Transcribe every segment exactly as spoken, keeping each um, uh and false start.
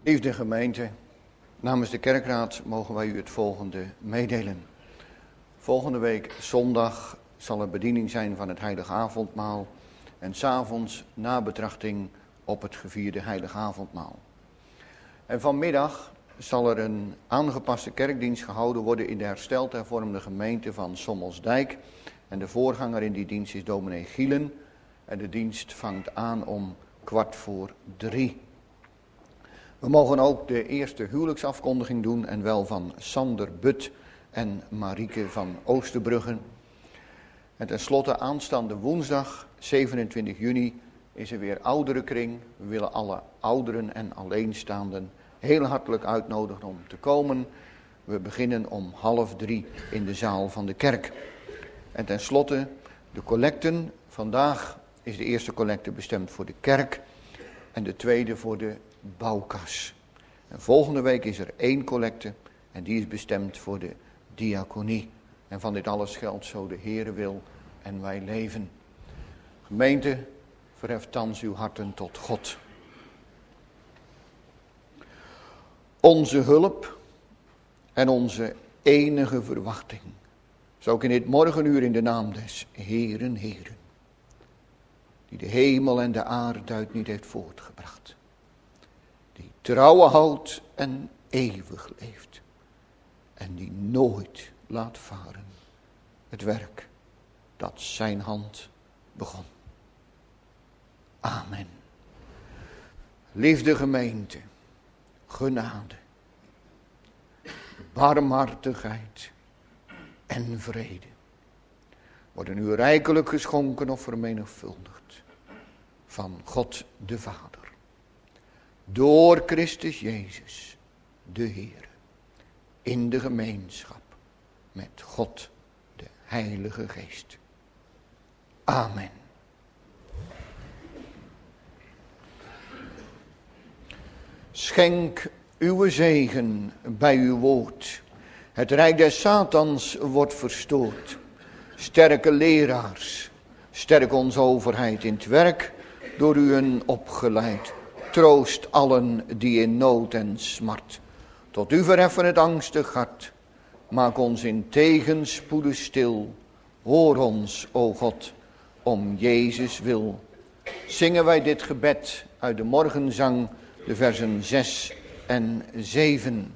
Liefde gemeente, namens de kerkraad mogen wij u het volgende meedelen. Volgende week zondag zal er bediening zijn van het heilige avondmaal en 's avonds nabetrachting op het gevierde heilige avondmaal. En vanmiddag zal er een aangepaste kerkdienst gehouden worden in de hersteld hervormde gemeente van Sommelsdijk. En de voorganger in die dienst is dominee Gielen en de dienst vangt aan om kwart voor drie. We mogen ook de eerste huwelijksafkondiging doen en wel van Sander But en Marieke van Oosterbruggen. En tenslotte aanstaande woensdag zevenentwintig juni is er weer ouderenkring. We willen alle ouderen en alleenstaanden heel hartelijk uitnodigen om te komen. We beginnen om half drie in de zaal van de kerk. En tenslotte de collecten. Vandaag is de eerste collecte bestemd voor de kerk en de tweede voor de bouwkas. En volgende week is er één collecte en die is bestemd voor de diaconie. En van dit alles geldt zo de Heere wil en wij leven. Gemeente, verhef thans uw harten tot God. Onze hulp en onze enige verwachting. Zo ook in dit morgenuur in de naam des Heeren, Heeren. Die de hemel en de aarde uit niet heeft voortgebracht. Die trouwen houdt en eeuwig leeft. En die nooit laat varen het werk dat zijn hand begon. Amen. Liefde gemeente, genade, barmhartigheid en vrede worden u rijkelijk geschonken of vermenigvuldigd van God de Vader. Door Christus Jezus, de Heer, in de gemeenschap met God, de Heilige Geest. Amen. Schenk uw zegen bij uw woord. Het rijk des Satans wordt verstoord. Sterke leraars, sterk onze overheid in het werk, door u opgeleid. Troost allen die in nood en smart. Tot u verheffen het angstig hart. Maak ons in tegenspoeden stil. Hoor ons, o God, om Jezus wil. Zingen wij dit gebed uit de morgenzang, de versen zes en zeven.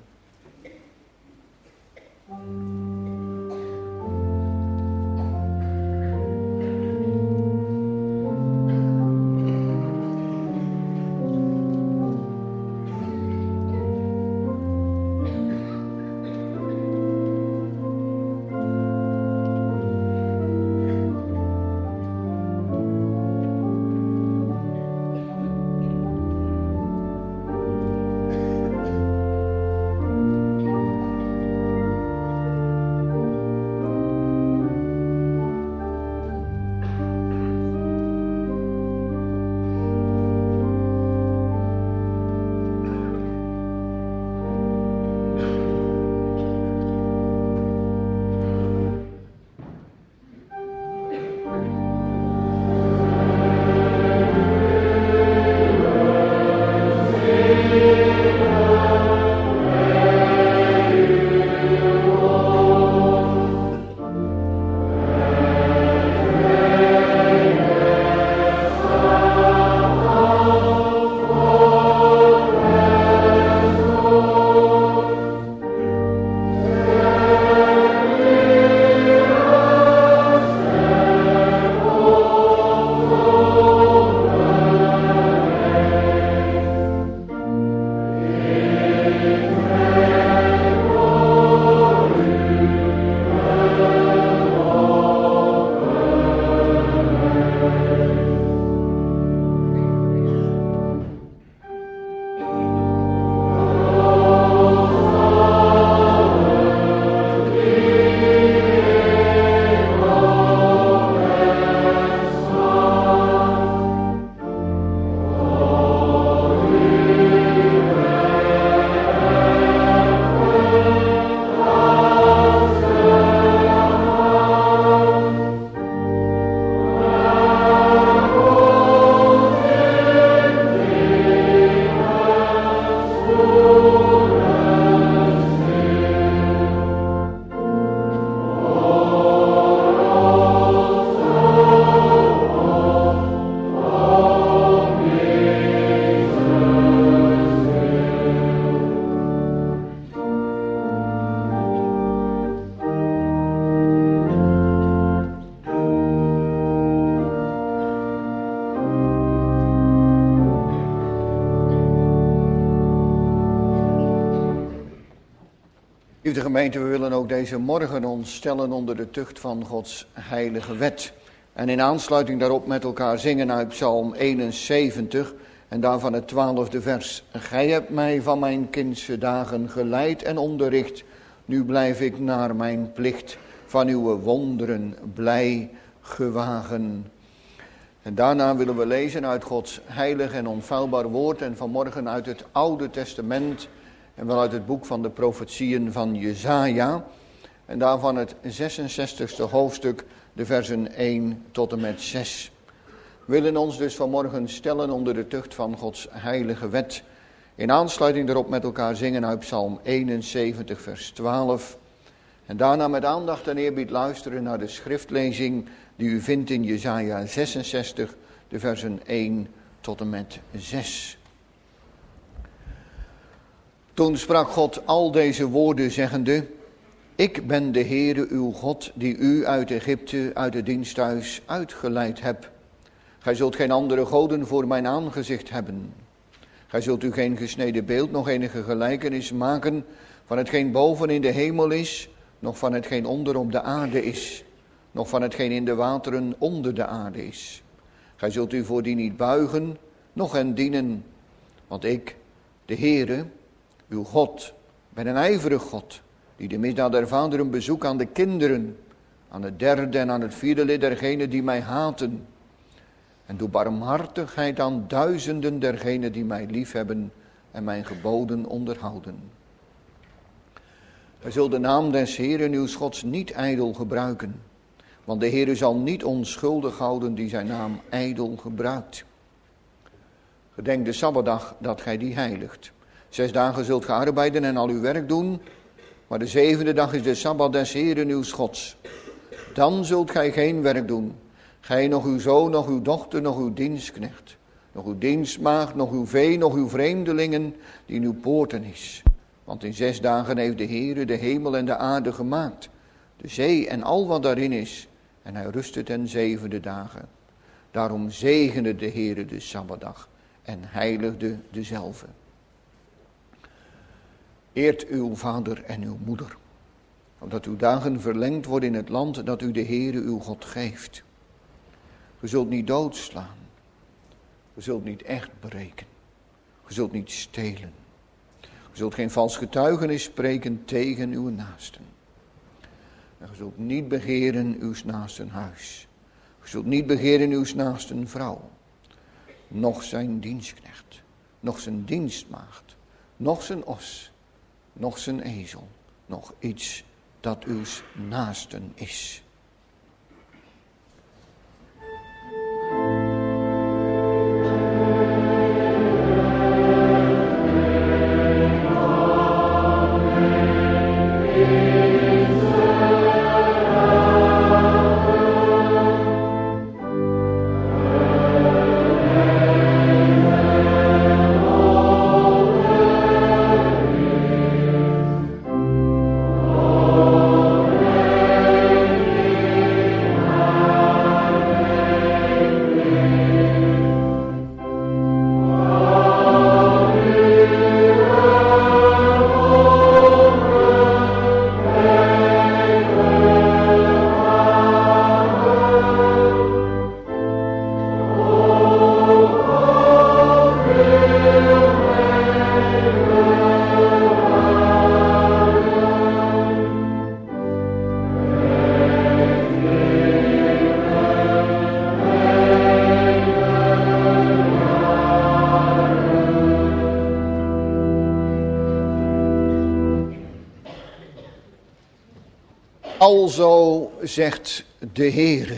Lieve gemeente, we willen ook deze morgen ons stellen onder de tucht van Gods heilige wet. En in aansluiting daarop met elkaar zingen uit Psalm eenenzeventig en daarvan het twaalfde vers. Gij hebt mij van mijn kindse dagen geleid en onderricht. Nu blijf ik naar mijn plicht van uw wonderen blij gewagen. En daarna willen we lezen uit Gods heilig en onfeilbaar woord en vanmorgen uit het Oude Testament en wel uit het boek van de profetieën van Jesaja. En daarvan het zesenzestigste hoofdstuk, de versen één tot en met zes. We willen ons dus vanmorgen stellen onder de tucht van Gods heilige wet. In aansluiting daarop met elkaar zingen uit Psalm eenenzeventig vers twaalf. En daarna met aandacht en eerbied luisteren naar de schriftlezing die u vindt in Jesaja zesenzestig, de versen één tot en met zes. Toen sprak God al deze woorden zeggende: Ik ben de Heere uw God, die u uit Egypte, uit het diensthuis uitgeleid heb. Gij zult geen andere goden voor mijn aangezicht hebben. Gij zult u geen gesneden beeld, nog enige gelijkenis maken van hetgeen boven in de hemel is, nog van hetgeen onder op de aarde is, nog van hetgeen in de wateren onder de aarde is. Gij zult u voor die niet buigen, noch hen dienen, want ik, de Heere, uw God, ben een ijverig God, die de misdaad der vaderen bezoekt aan de kinderen, aan het derde en aan het vierde lid dergenen die mij haten. En doe barmhartigheid aan duizenden dergenen die mij liefhebben en mijn geboden onderhouden. Gij zult de naam des Heeren uws Gods niet ijdel gebruiken, want de Heere zal niet onschuldig houden die zijn naam ijdel gebruikt. Gedenk de Sabbatdag dat gij die heiligt. Zes dagen zult ge arbeiden en al uw werk doen, maar de zevende dag is de Sabbat des Heeren uws Gods. Dan zult gij geen werk doen, gij nog uw zoon, nog uw dochter, nog uw dienstknecht, nog uw dienstmaagd, nog uw vee, nog uw vreemdelingen die in uw poorten is. Want in zes dagen heeft de Heere de hemel en de aarde gemaakt, de zee en al wat daarin is, en hij rustte ten zevende dagen. Daarom zegende de Heere de Sabbatdag en heiligde dezelve. Eert uw vader en uw moeder, opdat uw dagen verlengd worden in het land dat u de Heere uw God geeft. Ge zult niet doodslaan, ge zult niet echt breken, ge zult niet stelen. Ge zult geen vals getuigenis spreken tegen uw naasten. En ge zult niet begeren uw naasten huis. Ge zult niet begeren uw naasten vrouw, noch zijn dienstknecht, noch zijn dienstmaagd, noch zijn os, noch zijn ezel, noch iets dat uw naasten is. Alzo zegt de Heere: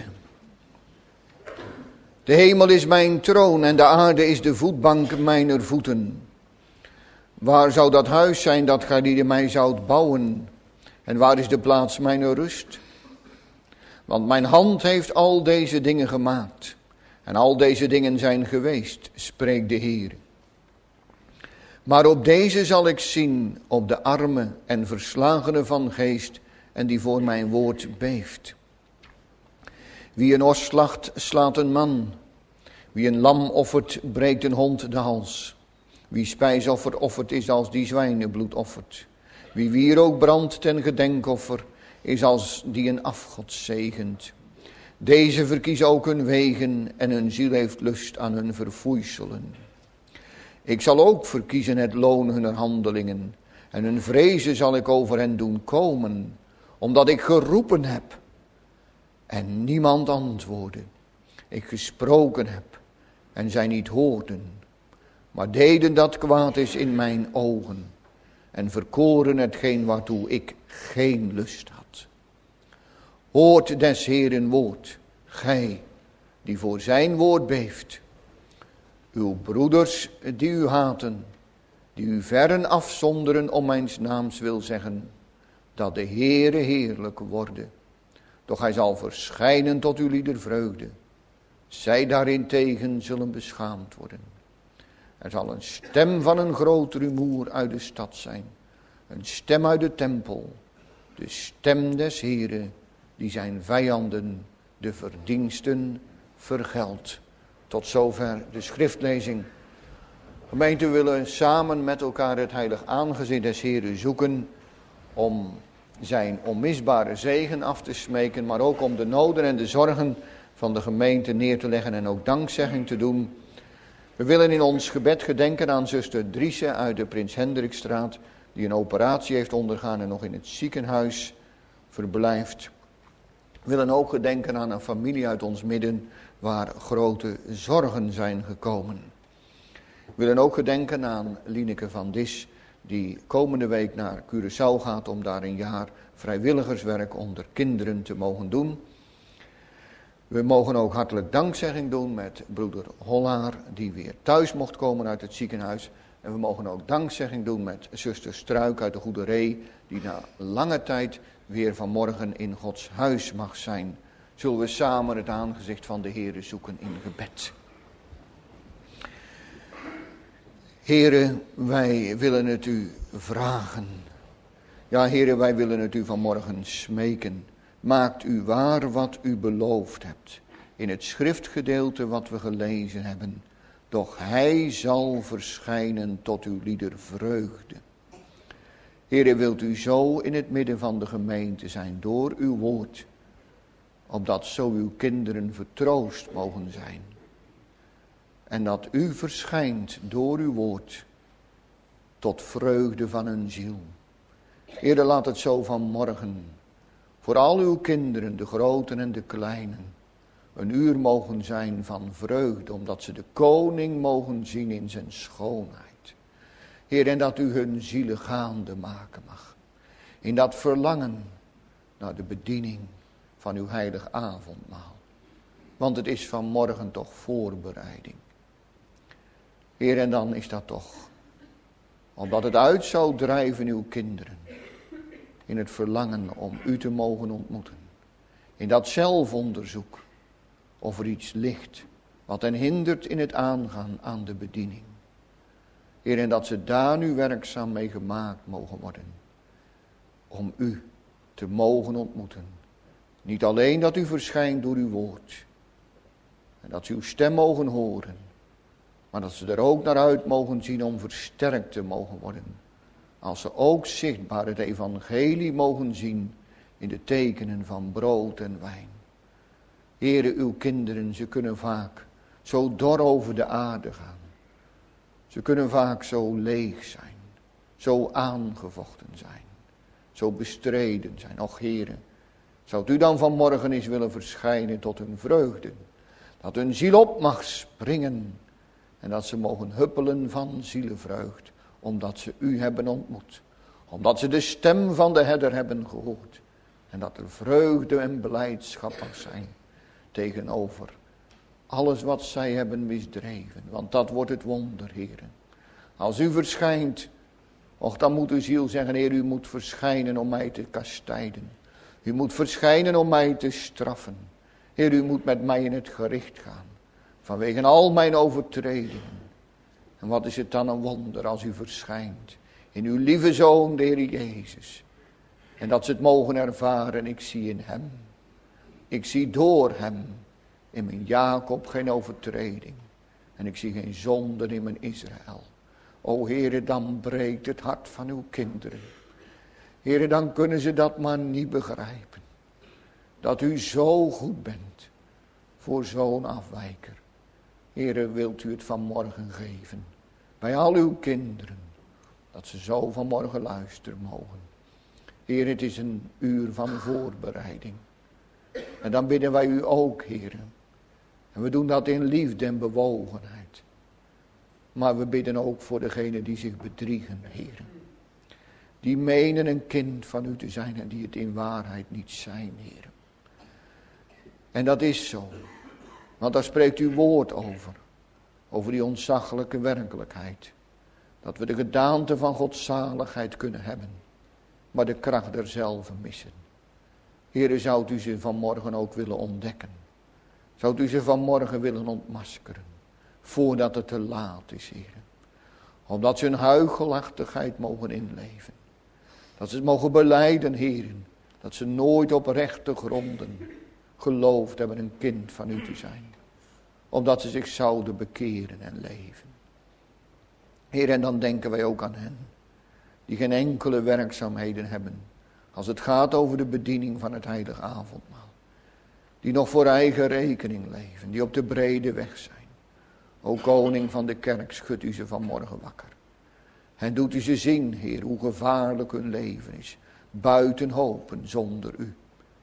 de hemel is mijn troon en de aarde is de voetbank mijner voeten. Waar zou dat huis zijn dat gij die mij zoudt bouwen? En waar is de plaats mijner rust? Want mijn hand heeft al deze dingen gemaakt. En al deze dingen zijn geweest, spreekt de Heer. Maar op deze zal ik zien, op de arme en verslagene van geest, en die voor mijn woord beeft. Wie een os slacht, slaat een man. Wie een lam offert, breekt een hond de hals. Wie spijsoffer offert, is als die zwijnenbloed offert. Wie wier ook brandt ten gedenkoffer, is als die een afgod zegent. Deze verkies ook hun wegen en hun ziel heeft lust aan hun verfoeiselen. Ik zal ook verkiezen het loon hunner handelingen en hun vrezen zal ik over hen doen komen, omdat ik geroepen heb en niemand antwoordde. Ik gesproken heb en zij niet hoorden, maar deden dat kwaad is in mijn ogen en verkoren hetgeen waartoe ik geen lust had. Hoort des Heeren woord, gij die voor zijn woord beeft. Uw broeders die u haten, die u verren afzonderen om mijns naams wil zeggen, dat de Heere heerlijk worde. Doch hij zal verschijnen tot uw lieder vreugde. Zij daarentegen zullen beschaamd worden. Er zal een stem van een groot rumoer uit de stad zijn. Een stem uit de tempel. De stem des Heere, die zijn vijanden de verdiensten vergeldt. Tot zover de schriftlezing. Gemeente, we willen samen met elkaar het heilig aangezicht des Heeren zoeken om zijn onmisbare zegen af te smeken, maar ook om de noden en de zorgen van de gemeente neer te leggen en ook dankzegging te doen. We willen in ons gebed gedenken aan zuster Driese uit de Prins Hendrikstraat, die een operatie heeft ondergaan en nog in het ziekenhuis verblijft. We willen ook gedenken aan een familie uit ons midden waar grote zorgen zijn gekomen. We willen ook gedenken aan Lineke van Dis, die komende week naar Curaçao gaat om daar een jaar vrijwilligerswerk onder kinderen te mogen doen. We mogen ook hartelijk dankzegging doen met broeder Hollaar, die weer thuis mocht komen uit het ziekenhuis. En we mogen ook dankzegging doen met zuster Struik uit de Goede Ree, die na lange tijd weer vanmorgen in Gods huis mag zijn. Zullen we samen het aangezicht van de Heere zoeken in gebed. Heere, wij willen het u vragen. Ja, Heere, wij willen het u vanmorgen smeken. Maakt u waar wat u beloofd hebt. In het schriftgedeelte wat we gelezen hebben. Doch hij zal verschijnen tot uw lieder vreugde. Heere, wilt u zo in het midden van de gemeente zijn door uw woord. Opdat zo uw kinderen vertroost mogen zijn. En dat u verschijnt door uw woord tot vreugde van hun ziel. Heere, laat het zo vanmorgen voor al uw kinderen, de groten en de kleinen, een uur mogen zijn van vreugde, omdat ze de koning mogen zien in zijn schoonheid. Heer, en dat u hun zielen gaande maken mag. In dat verlangen naar de bediening van uw heilig avondmaal. Want het is vanmorgen toch voorbereiding. Heer, en dan is dat toch, omdat het uit zou drijven uw kinderen, in het verlangen om u te mogen ontmoeten. In dat zelfonderzoek of er iets ligt wat hen hindert in het aangaan aan de bediening. Heer, en dat ze daar nu werkzaam mee gemaakt mogen worden. Om u te mogen ontmoeten. Niet alleen dat u verschijnt door uw woord. En dat ze uw stem mogen horen. Maar dat ze er ook naar uit mogen zien om versterkt te mogen worden. Als ze ook zichtbaar het evangelie mogen zien in de tekenen van brood en wijn. Heere, uw kinderen, ze kunnen vaak zo dor over de aarde gaan. Ze kunnen vaak zo leeg zijn, zo aangevochten zijn, zo bestreden zijn. Och, Heere, zou u dan vanmorgen eens willen verschijnen tot hun vreugde. Dat hun ziel op mag springen en dat ze mogen huppelen van zielenvreugd. Omdat ze u hebben ontmoet. Omdat ze de stem van de herder hebben gehoord. En dat er vreugde en blijdschap mag zijn. Tegenover alles wat zij hebben misdreven. Want dat wordt het wonder, Heer. Als u verschijnt. Och, dan moet uw ziel zeggen. Heer, u moet verschijnen om mij te kastijden. U moet verschijnen om mij te straffen. Heer, u moet met mij in het gericht gaan. Vanwege al mijn overtredingen. En wat is het dan een wonder als u verschijnt in uw lieve Zoon, de Heer Jezus. En dat ze het mogen ervaren, ik zie in hem. Ik zie door hem in mijn Jacob geen overtreding. En ik zie geen zonde in mijn Israël. O Heere, dan breekt het hart van uw kinderen. Heere, dan kunnen ze dat maar niet begrijpen. Dat u zo goed bent voor zo'n afwijker. Heere, wilt u het vanmorgen geven. Bij al uw kinderen. Dat ze zo vanmorgen luisteren mogen. Heer, het is een uur van voorbereiding. En dan bidden wij u ook, Heer. En we doen dat in liefde en bewogenheid. Maar we bidden ook voor degenen die zich bedriegen, Heer. Die menen een kind van u te zijn en die het in waarheid niet zijn, Heer. En dat is zo. Want daar spreekt uw woord over. Over die ontzaglijke werkelijkheid. Dat we de gedaante van godzaligheid kunnen hebben. Maar de kracht derzelve missen. Heere, zou u ze vanmorgen ook willen ontdekken. Zou u ze vanmorgen willen ontmaskeren. Voordat het te laat is, Heere. Omdat ze hun huichelachtigheid mogen inleven. Dat ze het mogen belijden, Heeren. Dat ze nooit op rechte gronden geloofd hebben een kind van u te zijn. Omdat ze zich zouden bekeren en leven. Heer, en dan denken wij ook aan hen. Die geen enkele werkzaamheden hebben. Als het gaat over de bediening van het heilige avondmaal. Die nog voor eigen rekening leven. Die op de brede weg zijn. O koning van de kerk, schud u ze vanmorgen wakker. En doet u ze zien, Heer, hoe gevaarlijk hun leven is. Buiten hopen, zonder u.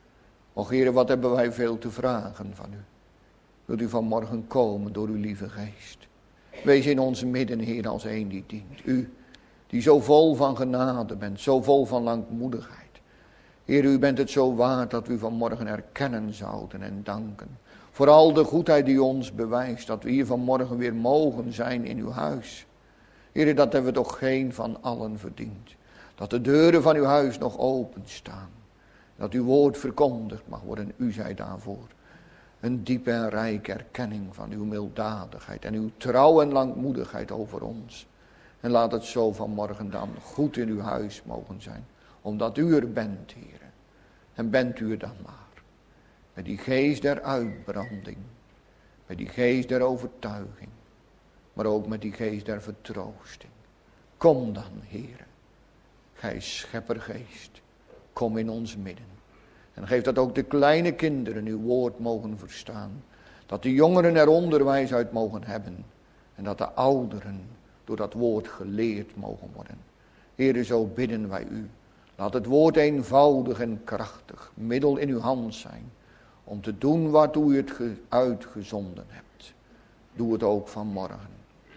O Heer, wat hebben wij veel te vragen van u. Wilt u vanmorgen komen door uw lieve geest. Wees in ons midden, Heer, als een die dient. U, die zo vol van genade bent, zo vol van langmoedigheid. Heer, u bent het zo waard dat we u vanmorgen erkennen zouden en danken. Voor al de goedheid die ons bewijst, dat we hier vanmorgen weer mogen zijn in uw huis. Heer, dat hebben we toch geen van allen verdiend. Dat de deuren van uw huis nog openstaan. Dat uw woord verkondigd mag worden, u zij daarvoor. Een diepe en rijke erkenning van uw milddadigheid en uw trouw en langmoedigheid over ons. En laat het zo vanmorgen dan goed in uw huis mogen zijn. Omdat u er bent, Heer. En bent u er dan maar. Met die geest der uitbranding. Met die geest der overtuiging. Maar ook met die geest der vertroosting. Kom dan, Heer. Gij scheppergeest. Kom in ons midden. En geef dat ook de kleine kinderen uw woord mogen verstaan. Dat de jongeren er onderwijs uit mogen hebben. En dat de ouderen door dat woord geleerd mogen worden. Heere, zo bidden wij u. Laat het woord eenvoudig en krachtig, middel in uw hand zijn. Om te doen waartoe u het uitgezonden hebt. Doe het ook vanmorgen.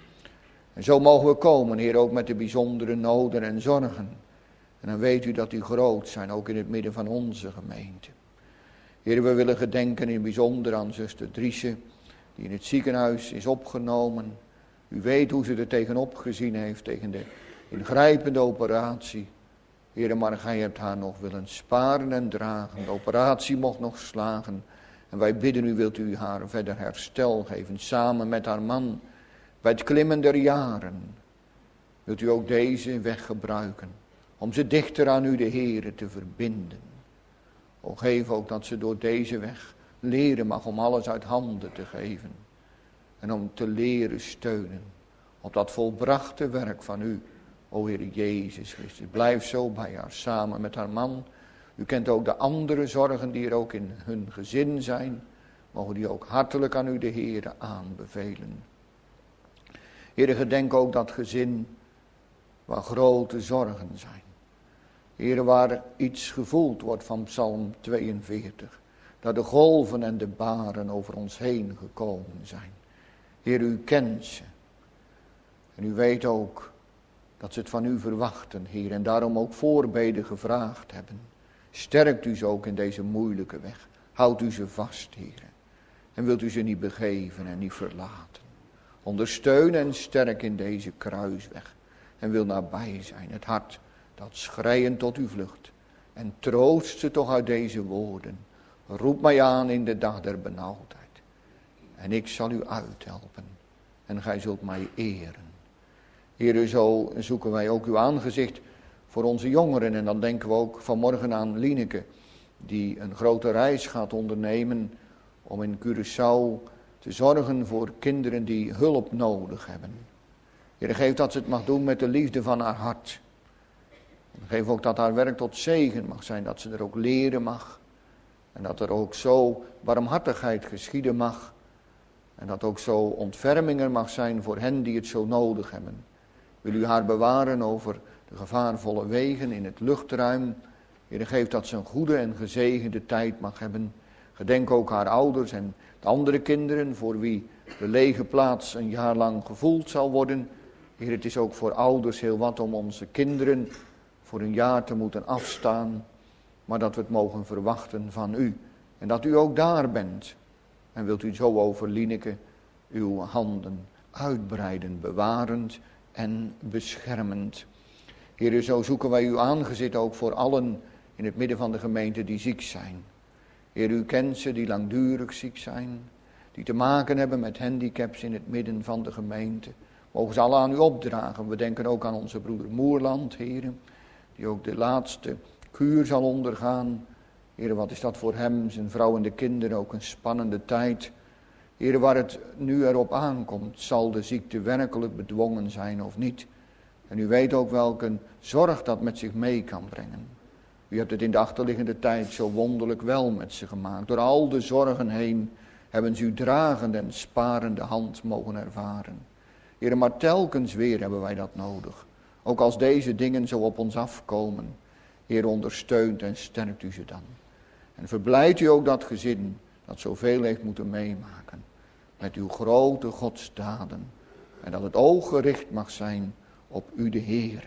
En zo mogen we komen, Heer, ook met de bijzondere noden en zorgen. En dan weet u dat die groot zijn, ook in het midden van onze gemeente. Heer, we willen gedenken in het bijzonder aan zuster Driese, die in het ziekenhuis is opgenomen. U weet hoe ze er tegenop gezien heeft, tegen de ingrijpende operatie. Heer, maar gij hebt haar nog willen sparen en dragen. De operatie mocht nog slagen. En wij bidden u, wilt u haar verder herstel geven, samen met haar man, bij het klimmen der jaren. Wilt u ook deze weg gebruiken, om ze dichter aan u, de Heere, te verbinden. O, geef ook dat ze door deze weg leren mag om alles uit handen te geven. En om te leren steunen op dat volbrachte werk van u, o Heer Jezus Christus. Blijf zo bij haar, samen met haar man. U kent ook de andere zorgen die er ook in hun gezin zijn. Mogen die ook hartelijk aan u, de Heere, aanbevelen. Heere, gedenk ook dat gezin waar grote zorgen zijn. Heere, waar iets gevoeld wordt van Psalm tweeënveertig. Dat de golven en de baren over ons heen gekomen zijn. Heer, u kent ze. En u weet ook dat ze het van u verwachten, Heer. En daarom ook voorbeden gevraagd hebben. Sterkt u ze ook in deze moeilijke weg. Houdt u ze vast, Heer. En wilt u ze niet begeven en niet verlaten. Ondersteun en sterk in deze kruisweg. En wil nabij zijn. Het hart dat schreien tot uw vlucht. En troost ze toch uit deze woorden. Roep mij aan in de dag der benauwdheid. En ik zal u uithelpen. En gij zult mij eren. Heer, zo zoeken wij ook uw aangezicht voor onze jongeren. En dan denken we ook vanmorgen aan Lieneke, die een grote reis gaat ondernemen om in Curaçao te zorgen voor kinderen die hulp nodig hebben. Heer, geef dat ze het mag doen met de liefde van haar hart. Geef ook dat haar werk tot zegen mag zijn, dat ze er ook leren mag. En dat er ook zo barmhartigheid geschieden mag. En dat ook zo ontferming er mag zijn voor hen die het zo nodig hebben. Wil u haar bewaren over de gevaarvolle wegen in het luchtruim. Heer, geef dat ze een goede en gezegende tijd mag hebben. Gedenk ook haar ouders en de andere kinderen voor wie de lege plaats een jaar lang gevoeld zal worden. Heer, het is ook voor ouders heel wat om onze kinderen voor een jaar te moeten afstaan. Maar dat we het mogen verwachten van u. En dat u ook daar bent. En wilt u zo over Lieneke uw handen uitbreiden, bewarend en beschermend. Heer, zo zoeken wij uw aangezicht ook voor allen in het midden van de gemeente die ziek zijn. Heer, u kent ze die langdurig ziek zijn, die te maken hebben met handicaps in het midden van de gemeente. Mogen ze alle aan u opdragen. We denken ook aan onze broeder Moerland, Heer, die ook de laatste kuur zal ondergaan. Heer, wat is dat voor hem, zijn vrouw en de kinderen, ook een spannende tijd. Heer, waar het nu erop aankomt, zal de ziekte werkelijk bedwongen zijn of niet. En u weet ook welke zorg dat met zich mee kan brengen. U hebt het in de achterliggende tijd zo wonderlijk wel met ze gemaakt. Door al de zorgen heen hebben ze uw dragende en sparende hand mogen ervaren. Heer, maar telkens weer hebben wij dat nodig. Ook als deze dingen zo op ons afkomen. Heer, ondersteunt en sterkt u ze dan. En verblijdt u ook dat gezin dat zoveel heeft moeten meemaken. Met uw grote godsdaden. En dat het oog gericht mag zijn op u de Heere.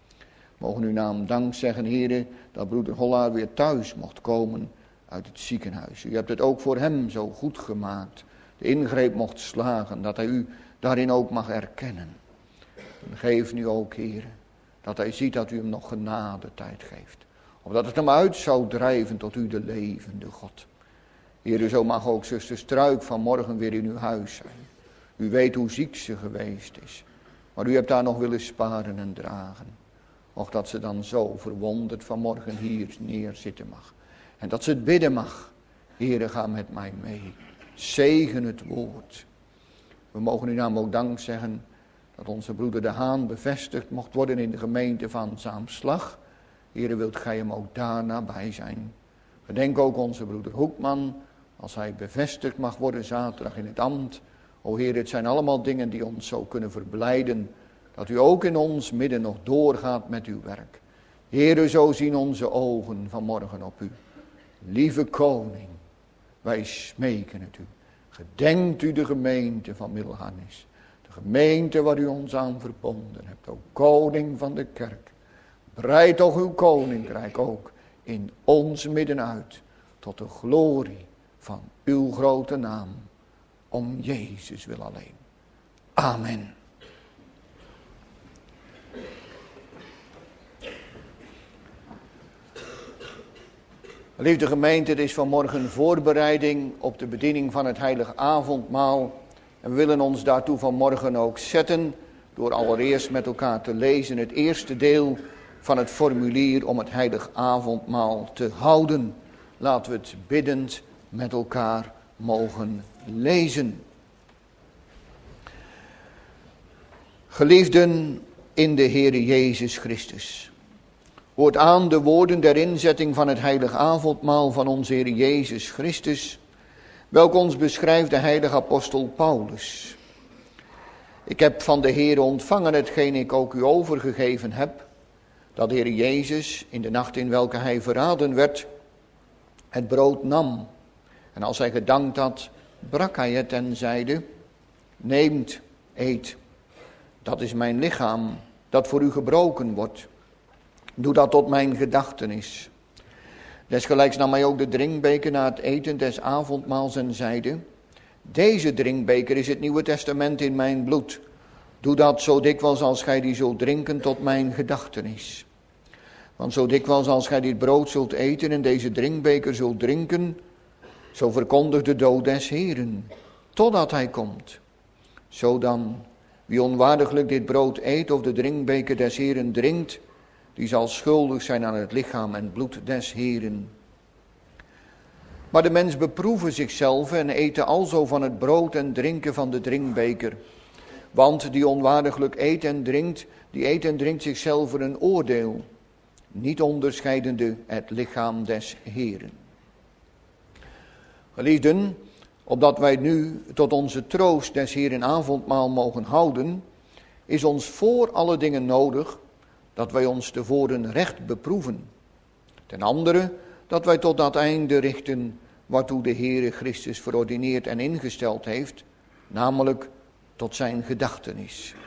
Mogen uw naam dank zeggen, Heere, dat broeder Hollaar weer thuis mocht komen uit het ziekenhuis. U hebt het ook voor hem zo goed gemaakt. De ingreep mocht slagen, dat hij u daarin ook mag erkennen. En geef nu ook, Heere, dat hij ziet dat u hem nog genade tijd geeft. Of dat het hem uit zou drijven tot u de levende God. Heere, zo mag ook zuster Struik vanmorgen weer in uw huis zijn. U weet hoe ziek ze geweest is. Maar u hebt haar nog willen sparen en dragen. Och, dat ze dan zo verwonderd vanmorgen hier neerzitten mag. En dat ze het bidden mag. Heere, ga met mij mee. Zegen het woord. We mogen u namelijk ook dank zeggen dat onze broeder De Haan bevestigd mocht worden in de gemeente van Zaamslag. Heere, wilt gij hem ook daar nabij zijn. Gedenk ook onze broeder Hoekman, als hij bevestigd mag worden zaterdag in het ambt. O Heer, het zijn allemaal dingen die ons zo kunnen verblijden, dat u ook in ons midden nog doorgaat met uw werk. Heere, zo zien onze ogen vanmorgen op u. Lieve koning, wij smeken het u. Gedenkt u de gemeente van Middelharnis. De gemeente waar u ons aan verbonden hebt. O koning van de kerk. Breid toch uw koninkrijk ook in ons midden uit. Tot de glorie van uw grote naam. Om Jezus wil alleen. Amen. Liefde gemeente, het is vanmorgen voorbereiding op de bediening van het heilige avondmaal. En we willen ons daartoe vanmorgen ook zetten door allereerst met elkaar te lezen het eerste deel van het formulier om het heilige avondmaal te houden. Laten we het biddend met elkaar mogen lezen. Geliefden in de Heere Jezus Christus. Hoort aan de woorden der inzetting van het heilige avondmaal van onze Heer Jezus Christus, welke ons beschrijft de heilige apostel Paulus. Ik heb van de Heer ontvangen hetgeen ik ook u overgegeven heb, dat de Heer Jezus in de nacht in welke hij verraden werd, het brood nam. En als hij gedankt had, brak hij het en zeide, neemt, eet, dat is mijn lichaam, dat voor u gebroken wordt. Doe dat tot mijn gedachtenis. Desgelijks nam hij ook de drinkbeker na het eten des avondmaals en zeide, deze drinkbeker is het Nieuwe Testament in mijn bloed. Doe dat zo dikwijls als gij die zult drinken tot mijn gedachtenis. Want zo dikwijls als gij dit brood zult eten en deze drinkbeker zult drinken, zo verkondigt de dood des Heeren, totdat hij komt. Zo dan, wie onwaardiglijk dit brood eet of de drinkbeker des Heeren drinkt, die zal schuldig zijn aan het lichaam en bloed des Heeren. Maar de mens beproeven zichzelf en eten alzo van het brood en drinken van de drinkbeker. Want die onwaardiglijk eet en drinkt, die eet en drinkt zichzelf een oordeel. niet onderscheidende het lichaam des Heeren. Geliefden, opdat wij nu tot onze troost des Heeren avondmaal mogen houden, is ons voor alle dingen nodig dat wij ons tevoren recht beproeven. Ten andere, dat wij tot dat einde richten waartoe de Heere Christus verordineerd en ingesteld heeft, namelijk tot zijn gedachtenis.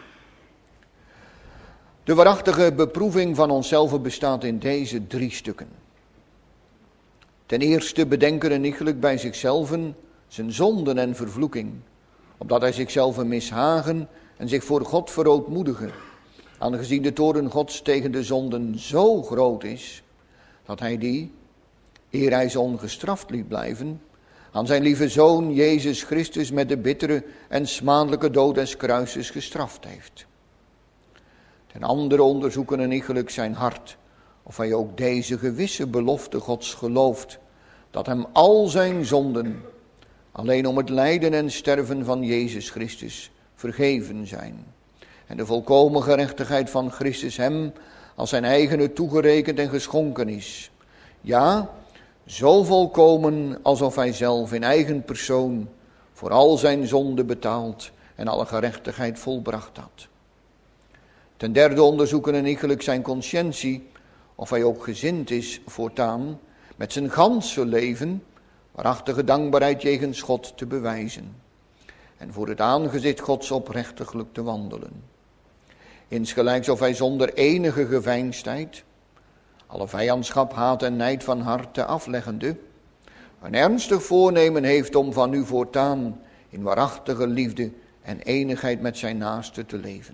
De waarachtige beproeving van onszelf bestaat in deze drie stukken. Ten eerste bedenken en iegelijk bij zichzelf zijn zonden en vervloeking, opdat hij zichzelf mishagen en zich voor God verootmoedigen, aangezien de toorn Gods tegen de zonden zo groot is, dat hij die, eer hij ze ongestraft liet blijven, aan zijn lieve Zoon Jezus Christus met de bittere en smadelijke dood des kruises gestraft heeft. Ten andere onderzoeken en iegelijk zijn hart, of hij ook deze gewisse belofte Gods gelooft, dat hem al zijn zonden, alleen om het lijden en sterven van Jezus Christus, vergeven zijn. En de volkomen gerechtigheid van Christus hem als zijn eigene toegerekend en geschonken is. Ja, zo volkomen alsof hij zelf in eigen persoon voor al zijn zonden betaald en alle gerechtigheid volbracht had. Ten derde onderzoeken en iegelijk zijn consciëntie, of hij ook gezind is voortaan met zijn ganse leven waarachtige dankbaarheid jegens God te bewijzen en voor het aangezicht Gods oprechtiglijk te wandelen. Insgelijks of hij zonder enige geveinsdheid, alle vijandschap, haat en nijd van harte afleggende, een ernstig voornemen heeft om van nu voortaan in waarachtige liefde en enigheid met zijn naaste te leven.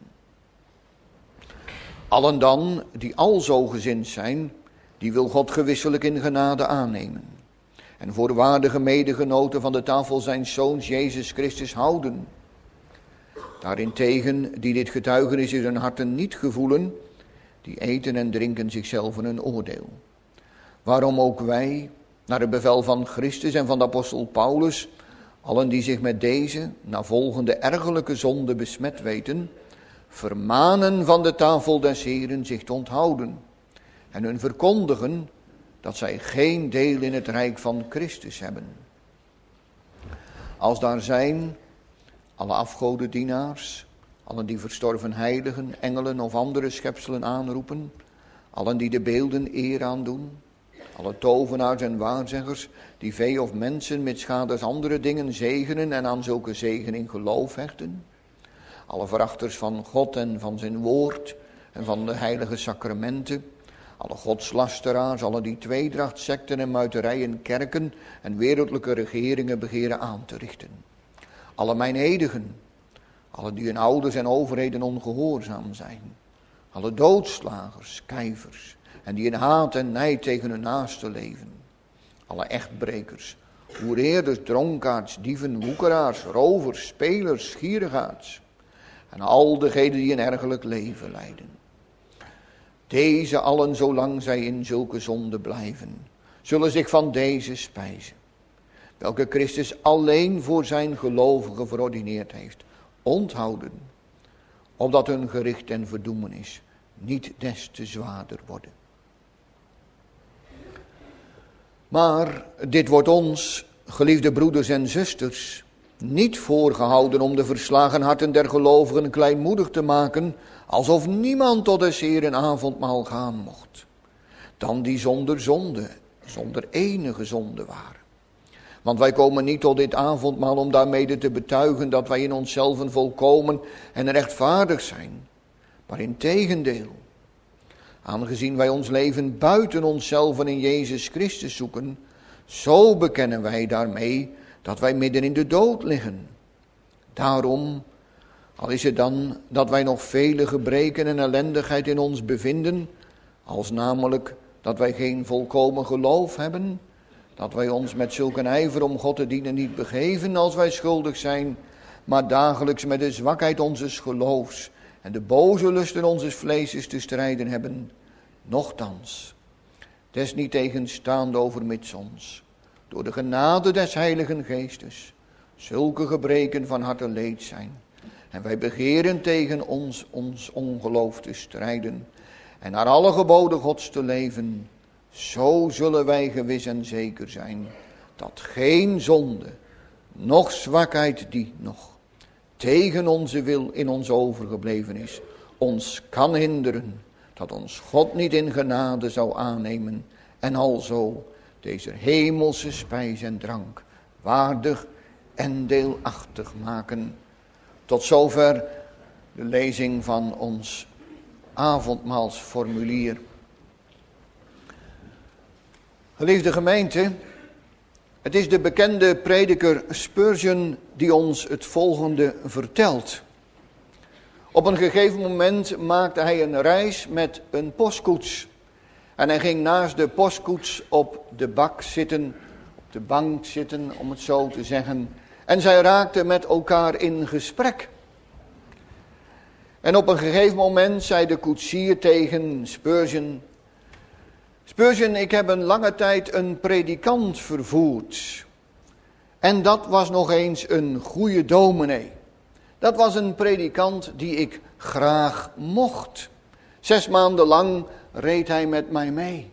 Allen dan die alzo gezind zijn, die wil God gewisselijk in genade aannemen en voor waardige medegenoten van de tafel zijn Zoons Jezus Christus houden. Daarentegen die dit getuigenis in hun harten niet gevoelen, die eten en drinken zichzelf een oordeel. Waarom ook wij, naar het bevel van Christus en van de apostel Paulus, allen die zich met deze, na volgende ergelijke zonde besmet weten, vermanen van de tafel des Heeren zich te onthouden en hun verkondigen dat zij geen deel in het rijk van Christus hebben. Als daar zijn alle afgodendienaars, allen die verstorven heiligen, engelen of andere schepselen aanroepen, allen die de beelden eer aandoen, alle tovenaars en waarzeggers, die vee of mensen met schades andere dingen zegenen en aan zulke zegen in geloof hechten, alle verachters van God en van zijn woord en van de heilige sacramenten, alle godslasteraars, alle die tweedracht, secten en muiterijen kerken en wereldlijke regeringen begeren aan te richten. Alle mijnedigen, alle die hun ouders en overheden ongehoorzaam zijn, alle doodslagers, kijvers en die in haat en nijd tegen hun naaste leven, alle echtbrekers, hoereerders, dronkaards, dieven, woekeraars, rovers, spelers, gierigaards en al degenen die een ergelijk leven leiden. Deze allen, zolang zij in zulke zonde blijven, zullen zich van deze spijzen, welke Christus alleen voor zijn gelovigen verordineerd heeft, onthouden, opdat hun gericht en verdoemenis niet des te zwaarder worden. Maar dit wordt ons, geliefde broeders en zusters, niet voorgehouden om de verslagen harten der gelovigen kleinmoedig te maken, alsof niemand tot des Heeren avondmaal gaan mocht, dan die zonder zonde, zonder enige zonde waren. Want wij komen niet tot dit avondmaal om daarmede te betuigen dat wij in onszelf volkomen en rechtvaardig zijn, maar integendeel, aangezien wij ons leven buiten onszelf in Jezus Christus zoeken, zo bekennen wij daarmee dat wij midden in de dood liggen. Daarom, al is het dan dat wij nog vele gebreken en ellendigheid in ons bevinden, als namelijk dat wij geen volkomen geloof hebben, dat wij ons met zulk een ijver om God te dienen niet begeven als wij schuldig zijn, maar dagelijks met de zwakheid onzes geloofs en de boze lusten onzes vleeses te strijden hebben, nochtans, desniettegenstaande overmits ons, door de genade des Heiligen Geestes, zulke gebreken van harte leed zijn. En wij begeren tegen ons ons ongeloof te strijden en naar alle geboden Gods te leven, zo zullen wij gewis en zeker zijn dat geen zonde, noch zwakheid die nog tegen onze wil in ons overgebleven is, ons kan hinderen dat ons God niet in genade zou aannemen en alzo deze hemelse spijs en drank waardig en deelachtig maken. Tot zover de lezing van ons avondmaalsformulier. Geliefde gemeente, het is de bekende prediker Spurgeon die ons het volgende vertelt. Op een gegeven moment maakte hij een reis met een postkoets. En hij ging naast de postkoets op de bak zitten, op de bank zitten om het zo te zeggen. En zij raakten met elkaar in gesprek. En op een gegeven moment zei de koetsier tegen Spurgeon: Spurgeon, ik heb een lange tijd een predikant vervoerd. En dat was nog eens een goede dominee. Dat was een predikant die ik graag mocht. Zes maanden lang reed hij met mij mee.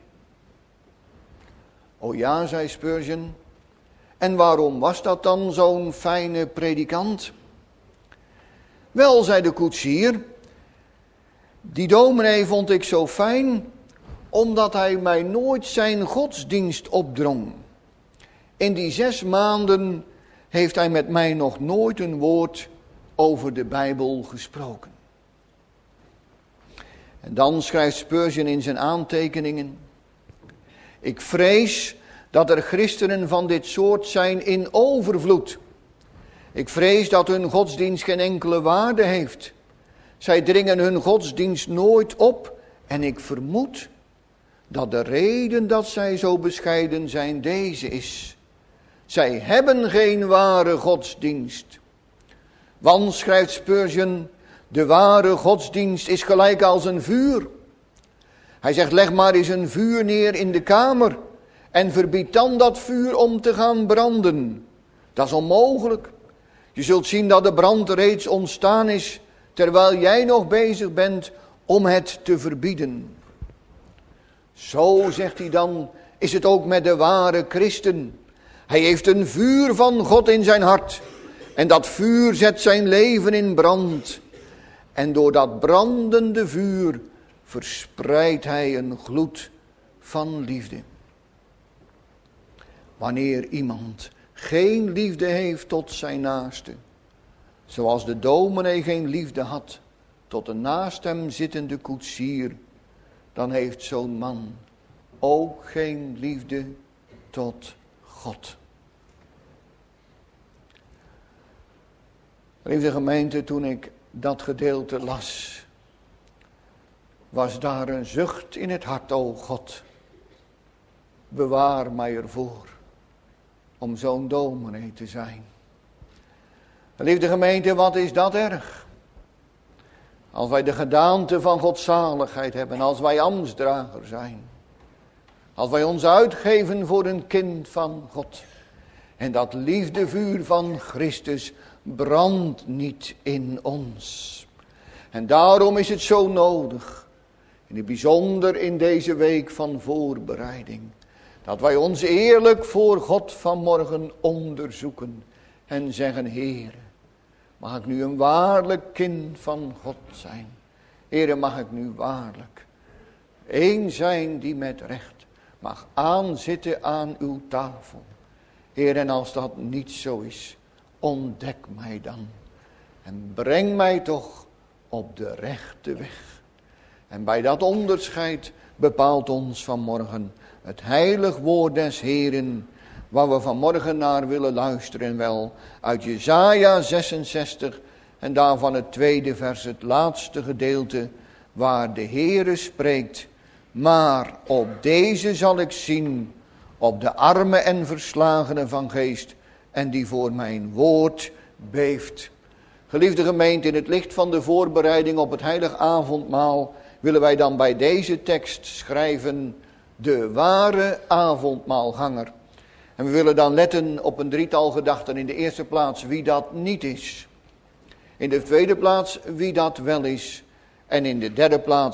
O ja, zei Spurgeon. En waarom was dat dan zo'n fijne predikant? Wel, zei de koetsier, die dominee vond ik zo fijn omdat hij mij nooit zijn godsdienst opdrong. In die zes maanden heeft hij met mij nog nooit een woord over de Bijbel gesproken. En dan schrijft Spurgeon in zijn aantekeningen: ik vrees dat er christenen van dit soort zijn in overvloed. Ik vrees dat hun godsdienst geen enkele waarde heeft. Zij dringen hun godsdienst nooit op en ik vermoed dat de reden dat zij zo bescheiden zijn deze is: zij hebben geen ware godsdienst. Want, schrijft Spurgeon, de ware godsdienst is gelijk als een vuur. Hij zegt, leg maar eens een vuur neer in de kamer en verbied dan dat vuur om te gaan branden. Dat is onmogelijk. Je zult zien dat de brand reeds ontstaan is, terwijl jij nog bezig bent om het te verbieden. Zo, zegt hij dan, is het ook met de ware christen. Hij heeft een vuur van God in zijn hart. En dat vuur zet zijn leven in brand. En door dat brandende vuur verspreidt hij een gloed van liefde. Wanneer iemand geen liefde heeft tot zijn naaste, zoals de dominee geen liefde had tot de naast hem zittende koetsier, dan heeft zo'n man ook geen liefde tot God. Lieve gemeente, toen ik dat gedeelte las, was daar een zucht in het hart: o God, bewaar mij ervoor om zo'n dominee te zijn. Lieve gemeente, wat is dat erg? Als wij de gedaante van godzaligheid hebben, als wij ambtsdrager zijn, als wij ons uitgeven voor een kind van God, en dat liefdevuur van Christus brandt niet in ons. En daarom is het zo nodig, in het bijzonder in deze week van voorbereiding, dat wij ons eerlijk voor God vanmorgen onderzoeken en zeggen: Heere, mag ik nu een waarlijk kind van God zijn? Heere, mag ik nu waarlijk één zijn die met recht mag aanzitten aan uw tafel? Heer, en als dat niet zo is, ontdek mij dan en breng mij toch op de rechte weg. En bij dat onderscheid bepaalt ons vanmorgen het heilig woord des Heeren, waar we vanmorgen naar willen luisteren, wel uit Jesaja zesenzestig en daarvan het tweede vers, het laatste gedeelte, waar de Heere spreekt: maar op deze zal ik zien, op de armen en verslagenen van geest, en die voor mijn woord beeft. Geliefde gemeente, in het licht van de voorbereiding op het heilig avondmaal willen wij dan bij deze tekst schrijven: de ware avondmaalganger. En we willen dan letten op een drietal gedachten. In de eerste plaats wie dat niet is. In de tweede plaats wie dat wel is. En in de derde plaats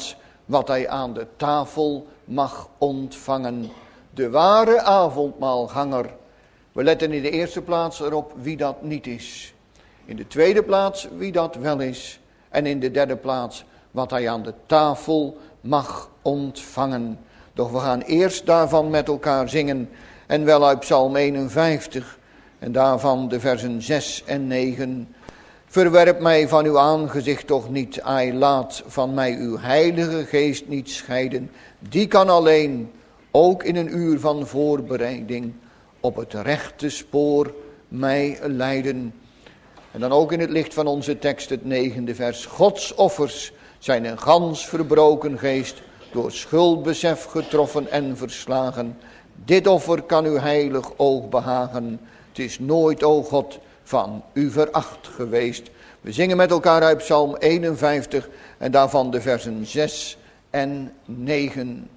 wat hij aan de tafel mag ontvangen. De ware avondmaalganger. We letten in de eerste plaats erop wie dat niet is. In de tweede plaats wie dat wel is. En in de derde plaats wat hij aan de tafel mag ontvangen. Doch we gaan eerst daarvan met elkaar zingen. En wel uit Psalm eenenvijftig. En daarvan de versen zes en negen. Verwerp mij van uw aangezicht toch niet. Ai, laat van mij uw heilige geest niet scheiden. Die kan alleen, ook in een uur van voorbereiding, op het rechte spoor mij leiden. En dan ook in het licht van onze tekst, het negende vers. Gods offers zijn een gans verbroken geest, door schuldbesef getroffen en verslagen. Dit offer kan uw heilig oog behagen. Het is nooit, o God, van u veracht geweest. We zingen met elkaar uit Psalm eenenvijftig en daarvan de versen zes en negen.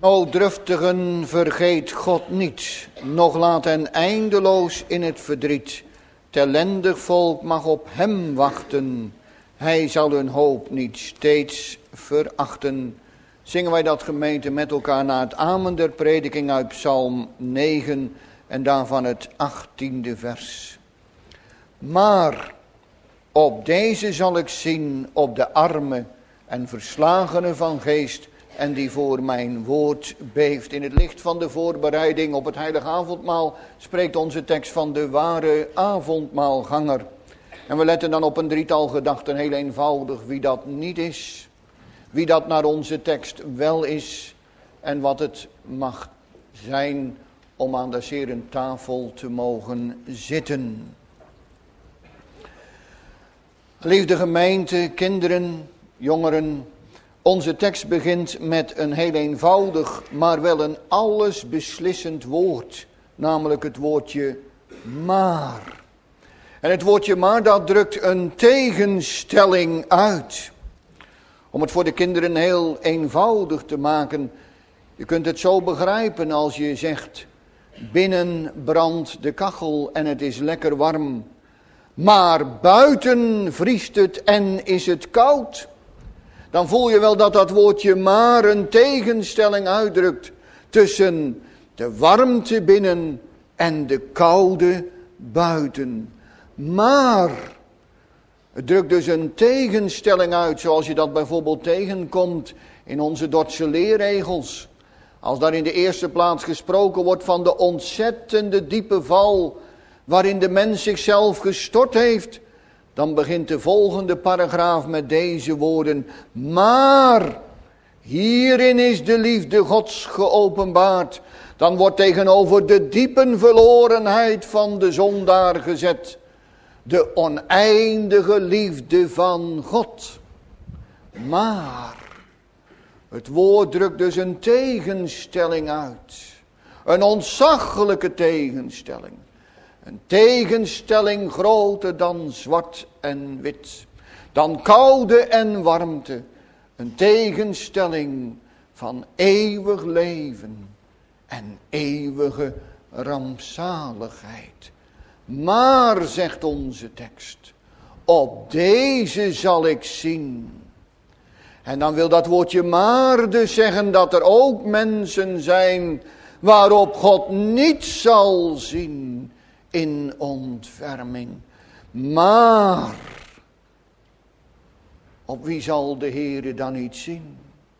O druftigen, vergeet God niet, noch laat hen eindeloos in het verdriet. Het ellendig volk mag op hem wachten, hij zal hun hoop niet steeds verachten. Zingen wij dat, gemeente, met elkaar na het amen der prediking uit Psalm negen en daarvan het achttiende vers. Maar op deze zal ik zien, op de arme en verslagene van geest, en die voor mijn woord beeft. In het licht van de voorbereiding op het heilige avondmaal spreekt onze tekst van de ware avondmaalganger. En we letten dan op een drietal gedachten, heel eenvoudig, wie dat niet is, wie dat naar onze tekst wel is en wat het mag zijn om aan de Heeren tafel te mogen zitten. Geliefde gemeente, kinderen, jongeren, onze tekst begint met een heel eenvoudig, maar wel een allesbeslissend woord, namelijk het woordje maar. En het woordje maar, dat drukt een tegenstelling uit. Om het voor de kinderen heel eenvoudig te maken, je kunt het zo begrijpen als je zegt, binnen brandt de kachel en het is lekker warm, maar buiten vriest het en is het koud. Dan voel je wel dat dat woordje maar een tegenstelling uitdrukt tussen de warmte binnen en de koude buiten. Maar het drukt dus een tegenstelling uit, zoals je dat bijvoorbeeld tegenkomt in onze Dordtse leerregels. Als daar in de eerste plaats gesproken wordt van de ontzettende diepe val waarin de mens zichzelf gestort heeft, dan begint de volgende paragraaf met deze woorden. Maar hierin is de liefde Gods geopenbaard. Dan wordt tegenover de diepe verlorenheid van de zondaar gezet de oneindige liefde van God. Maar het woord drukt dus een tegenstelling uit. Een ontzaglijke tegenstelling. Een tegenstelling groter dan zwart en wit. Dan koude en warmte. Een tegenstelling van eeuwig leven en eeuwige rampzaligheid. Maar, zegt onze tekst, op deze zal ik zien. En dan wil dat woordje maar dus zeggen dat er ook mensen zijn waarop God niet zal zien in ontferming. Maar op wie zal de Heere dan niet zien?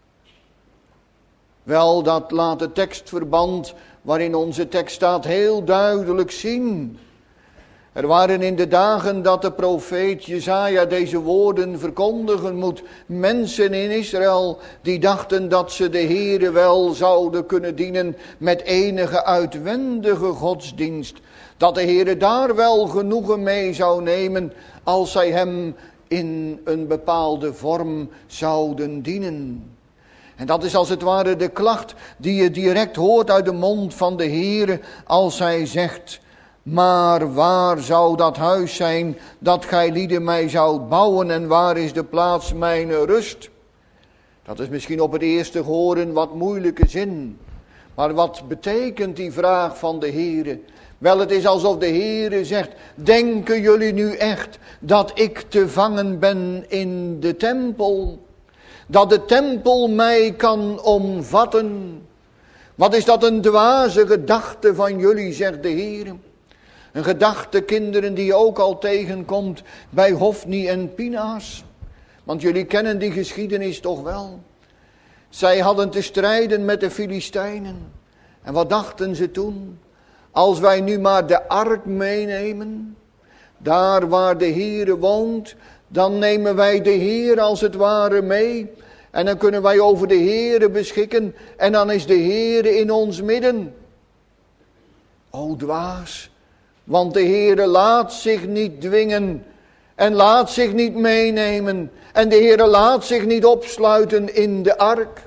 Wel, dat laat het tekstverband waarin onze tekst staat heel duidelijk zien. Er waren in de dagen dat de profeet Jesaja deze woorden verkondigen moet, mensen in Israël die dachten dat ze de Heere wel zouden kunnen dienen met enige uitwendige godsdienst. Dat de Heere daar wel genoegen mee zou nemen als zij hem in een bepaalde vorm zouden dienen. En dat is als het ware de klacht die je direct hoort uit de mond van de Heere als hij zegt: maar waar zou dat huis zijn dat gij lieden mij zoudt bouwen en waar is de plaats mijn rust? Dat is misschien op het eerste horen wat moeilijke zin. Maar wat betekent die vraag van de Heere? Wel, het is alsof de Heere zegt: denken jullie nu echt dat ik te vangen ben in de tempel? Dat de tempel mij kan omvatten? Wat is dat een dwaze gedachte van jullie, zegt de Heere. Een gedachte, kinderen, die je ook al tegenkomt bij Hofni en Pinaas. Want jullie kennen die geschiedenis toch wel. Zij hadden te strijden met de Filistijnen. En wat dachten ze toen? Als wij nu maar de ark meenemen, daar waar de Heere woont, dan nemen wij de Heer als het ware mee. En dan kunnen wij over de Heere beschikken en dan is de Heere in ons midden. O dwaas, want de Heere laat zich niet dwingen en laat zich niet meenemen. En de Heere laat zich niet opsluiten in de ark.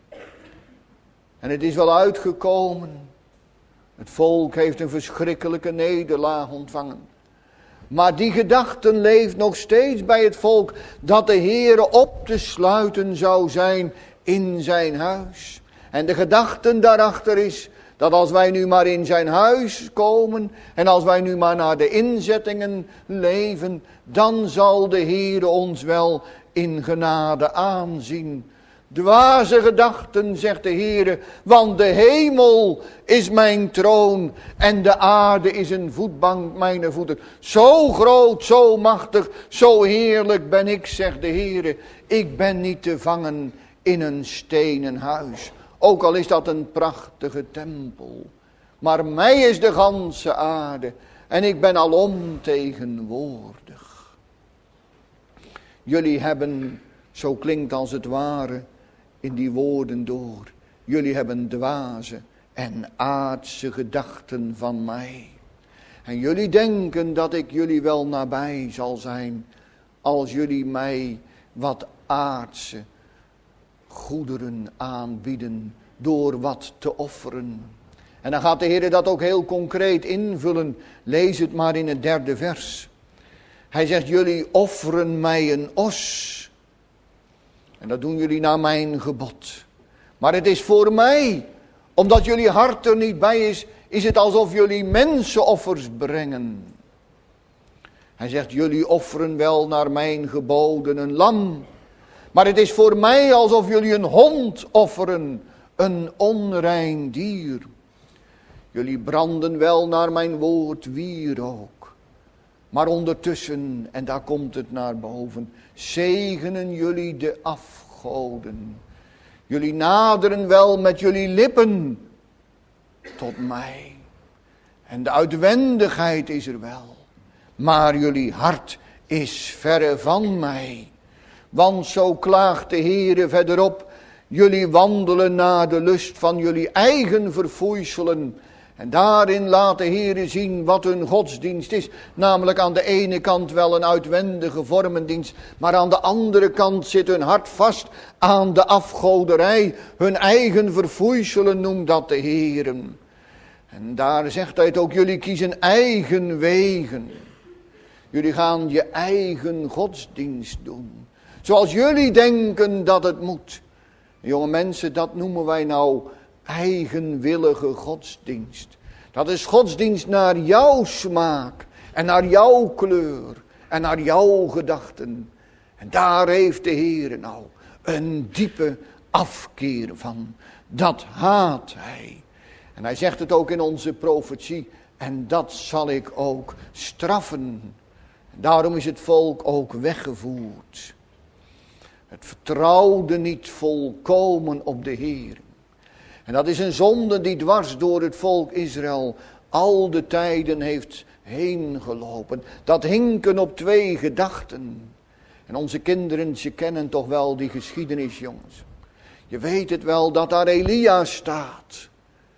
En het is wel uitgekomen. Het volk heeft een verschrikkelijke nederlaag ontvangen. Maar die gedachten leeft nog steeds bij het volk dat de Heere op te sluiten zou zijn in zijn huis. En de gedachte daarachter is dat als wij nu maar in zijn huis komen en als wij nu maar naar de inzettingen leven, dan zal de Heer ons wel in genade aanzien. Dwaze gedachten, zegt de Heer, want de hemel is mijn troon en de aarde is een voetbank mijn voeten. Zo groot, zo machtig, zo heerlijk ben ik, zegt de Heer. Ik ben niet te vangen in een stenen huis. Ook al is dat een prachtige tempel. Maar mij is de ganse aarde en ik ben alom tegenwoordig. Jullie hebben, zo klinkt als het ware in die woorden door, jullie hebben dwaze en aardse gedachten van mij. En jullie denken dat ik jullie wel nabij zal zijn als jullie mij wat aardse goederen aanbieden door wat te offeren. En dan gaat de Heer dat ook heel concreet invullen. Lees het maar in het derde vers. Hij zegt, jullie offeren mij een os. En dat doen jullie naar mijn gebod. Maar het is voor mij, omdat jullie hart er niet bij is, is het alsof jullie mensenoffers brengen. Hij zegt, jullie offeren wel naar mijn geboden een lam. Maar het is voor mij alsof jullie een hond offeren, een onrein dier. Jullie branden wel naar mijn woord wierook. Maar ondertussen, en daar komt het naar boven, zegenen jullie de afgoden. Jullie naderen wel met jullie lippen tot mij. En de uitwendigheid is er wel. Maar jullie hart is verre van mij. Want zo klaagt de Heere verderop. Jullie wandelen naar de lust van jullie eigen verfoeiselen. En daarin laat de Heere zien wat hun godsdienst is. Namelijk aan de ene kant wel een uitwendige vormendienst. Maar aan de andere kant zit hun hart vast aan de afgoderij. Hun eigen verfoeiselen noemt dat de Heere. En daar zegt hij het ook, jullie kiezen eigen wegen. Jullie gaan je eigen godsdienst doen. Zoals jullie denken dat het moet. Jonge mensen, dat noemen wij nou eigenwillige godsdienst. Dat is godsdienst naar jouw smaak en naar jouw kleur en naar jouw gedachten. En daar heeft de Heer nou een diepe afkeer van. Dat haat hij. En hij zegt het ook in onze profetie. En dat zal ik ook straffen. Daarom is het volk ook weggevoerd. Het vertrouwde niet volkomen op de Heer. En dat is een zonde die dwars door het volk Israël al de tijden heeft heen gelopen. Dat hinken op twee gedachten. En onze kinderen, ze kennen toch wel die geschiedenis, jongens. Je weet het wel dat daar Elia staat.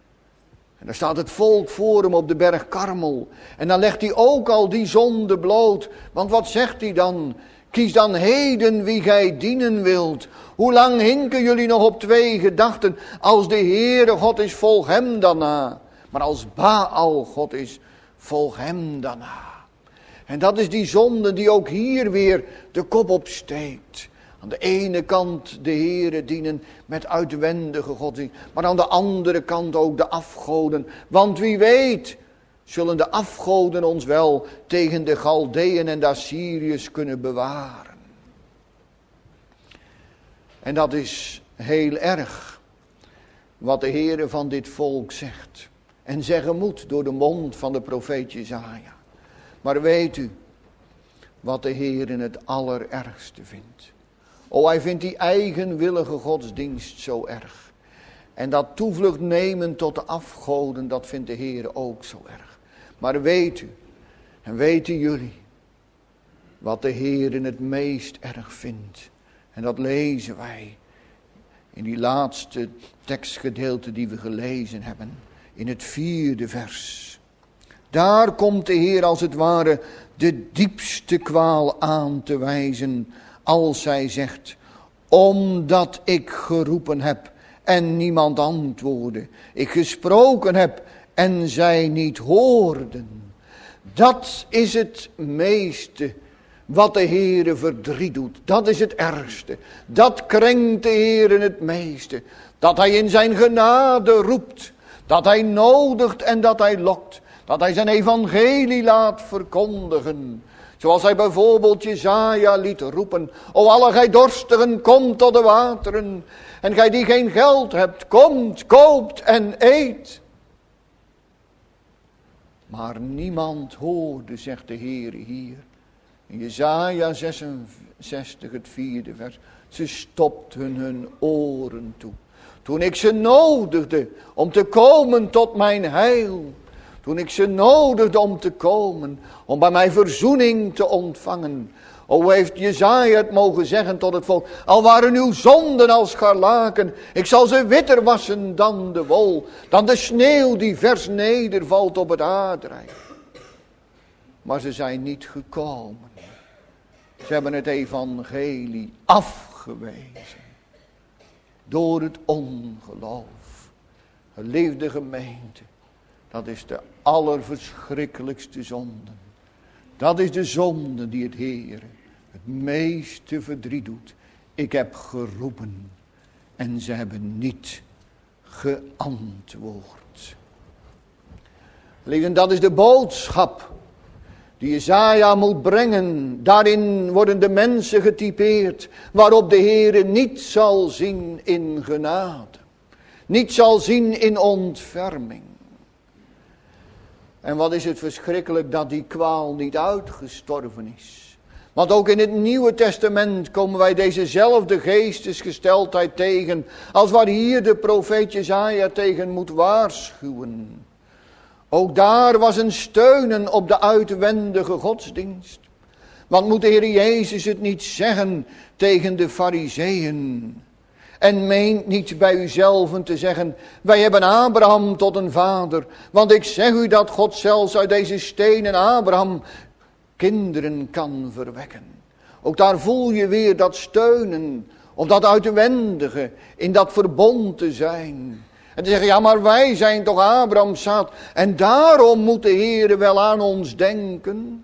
En daar staat het volk voor hem op de berg Karmel. En dan legt hij ook al die zonde bloot. Want wat zegt hij dan? Kies dan heden wie gij dienen wilt. Hoe lang hinken jullie nog op twee gedachten? Als de Heere God is, volg hem daarna. Maar als Baal God is, volg hem daarna. En dat is die zonde die ook hier weer de kop opsteekt. Aan de ene kant de Heere dienen met uitwendige godsdienst. Maar aan de andere kant ook de afgoden. Want wie weet zullen de afgoden ons wel tegen de Galdeën en de Assyriërs kunnen bewaren. En dat is heel erg wat de Heere van dit volk zegt. En zeggen moet door de mond van de profeet Jesaja. Maar weet u wat de Heer in het allerergste vindt? Oh, hij vindt die eigenwillige godsdienst zo erg. En dat toevlucht nemen tot de afgoden, dat vindt de Heer ook zo erg. Maar weet u, en weten jullie, wat de Heer in het meest erg vindt. En dat lezen wij in die laatste tekstgedeelte die we gelezen hebben. In het vierde vers. Daar komt de Heer als het ware de diepste kwaal aan te wijzen. Als zij zegt, omdat ik geroepen heb en niemand antwoordde. Ik gesproken heb en zij niet hoorden. Dat is het meeste wat de Heere verdriet doet. Dat is het ergste. Dat krenkt de Heere het meeste. Dat hij in zijn genade roept. Dat hij nodigt en dat hij lokt. Dat hij zijn evangelie laat verkondigen. Zoals hij bijvoorbeeld Jesaja liet roepen. O alle gij dorstigen, kom tot de wateren. En gij die geen geld hebt, komt, koopt en eet. Maar niemand hoorde, zegt de Heer hier. In Jesaja zesenzestig, het vierde vers. Ze stopten hun oren toe. Toen ik ze nodigde om te komen tot mijn heil. Toen ik ze nodigde om te komen, om bij mij verzoening te ontvangen. O, heeft Jesaja het mogen zeggen tot het volk. Al waren uw zonden als scharlaken, ik zal ze witter wassen dan de wol. Dan de sneeuw die vers nedervalt op het aardrijk. Maar ze zijn niet gekomen. Ze hebben het evangelie afgewezen. Door het ongeloof. Geliefde gemeente. Dat is de allerverschrikkelijkste zonde. Dat is de zonde die het Heere het meeste verdriet doet. Ik heb geroepen en ze hebben niet geantwoord. Lieden, dat is de boodschap die Jesaja moet brengen. Daarin worden de mensen getypeerd waarop de Heere niet zal zien in genade. Niet zal zien in ontferming. En wat is het verschrikkelijk dat die kwaal niet uitgestorven is. Want ook in het Nieuwe Testament komen wij dezezelfde geestesgesteldheid tegen. Als waar hier de profeet Jesaja tegen moet waarschuwen. Ook daar was een steunen op de uitwendige godsdienst. Want moet de Heer Jezus het niet zeggen tegen de Farizeeën? En meent niet bij uzelven te zeggen, wij hebben Abraham tot een vader. Want ik zeg u dat God zelfs uit deze stenen Abraham kinderen kan verwekken. Ook daar voel je weer dat steunen, op dat uitwendige, in dat verbond te zijn. En te zeggen, ja maar wij zijn toch Abraham's zaad. En daarom moet de Heer wel aan ons denken.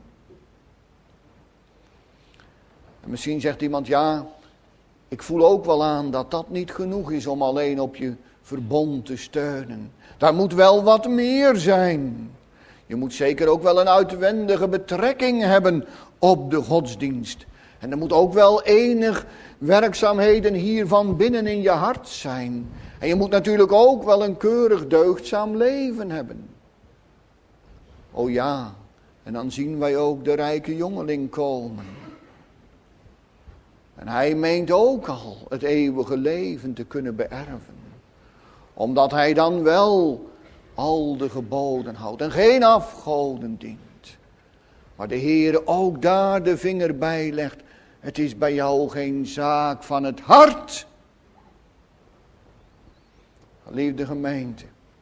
En misschien zegt iemand, ja, ik voel ook wel aan dat dat niet genoeg is om alleen op je verbond te steunen. Daar moet wel wat meer zijn. Je moet zeker ook wel een uitwendige betrekking hebben op de godsdienst. En er moet ook wel enig werkzaamheden hiervan binnen in je hart zijn. En je moet natuurlijk ook wel een keurig deugdzaam leven hebben. Oh ja, en dan zien wij ook de rijke jongeling komen. En hij meent ook al het eeuwige leven te kunnen beërven. Omdat hij dan wel al de geboden houdt en geen afgoden dient. Maar de Heere ook daar de vinger bij legt. Het is bij jou geen zaak van het hart. Geliefde gemeente.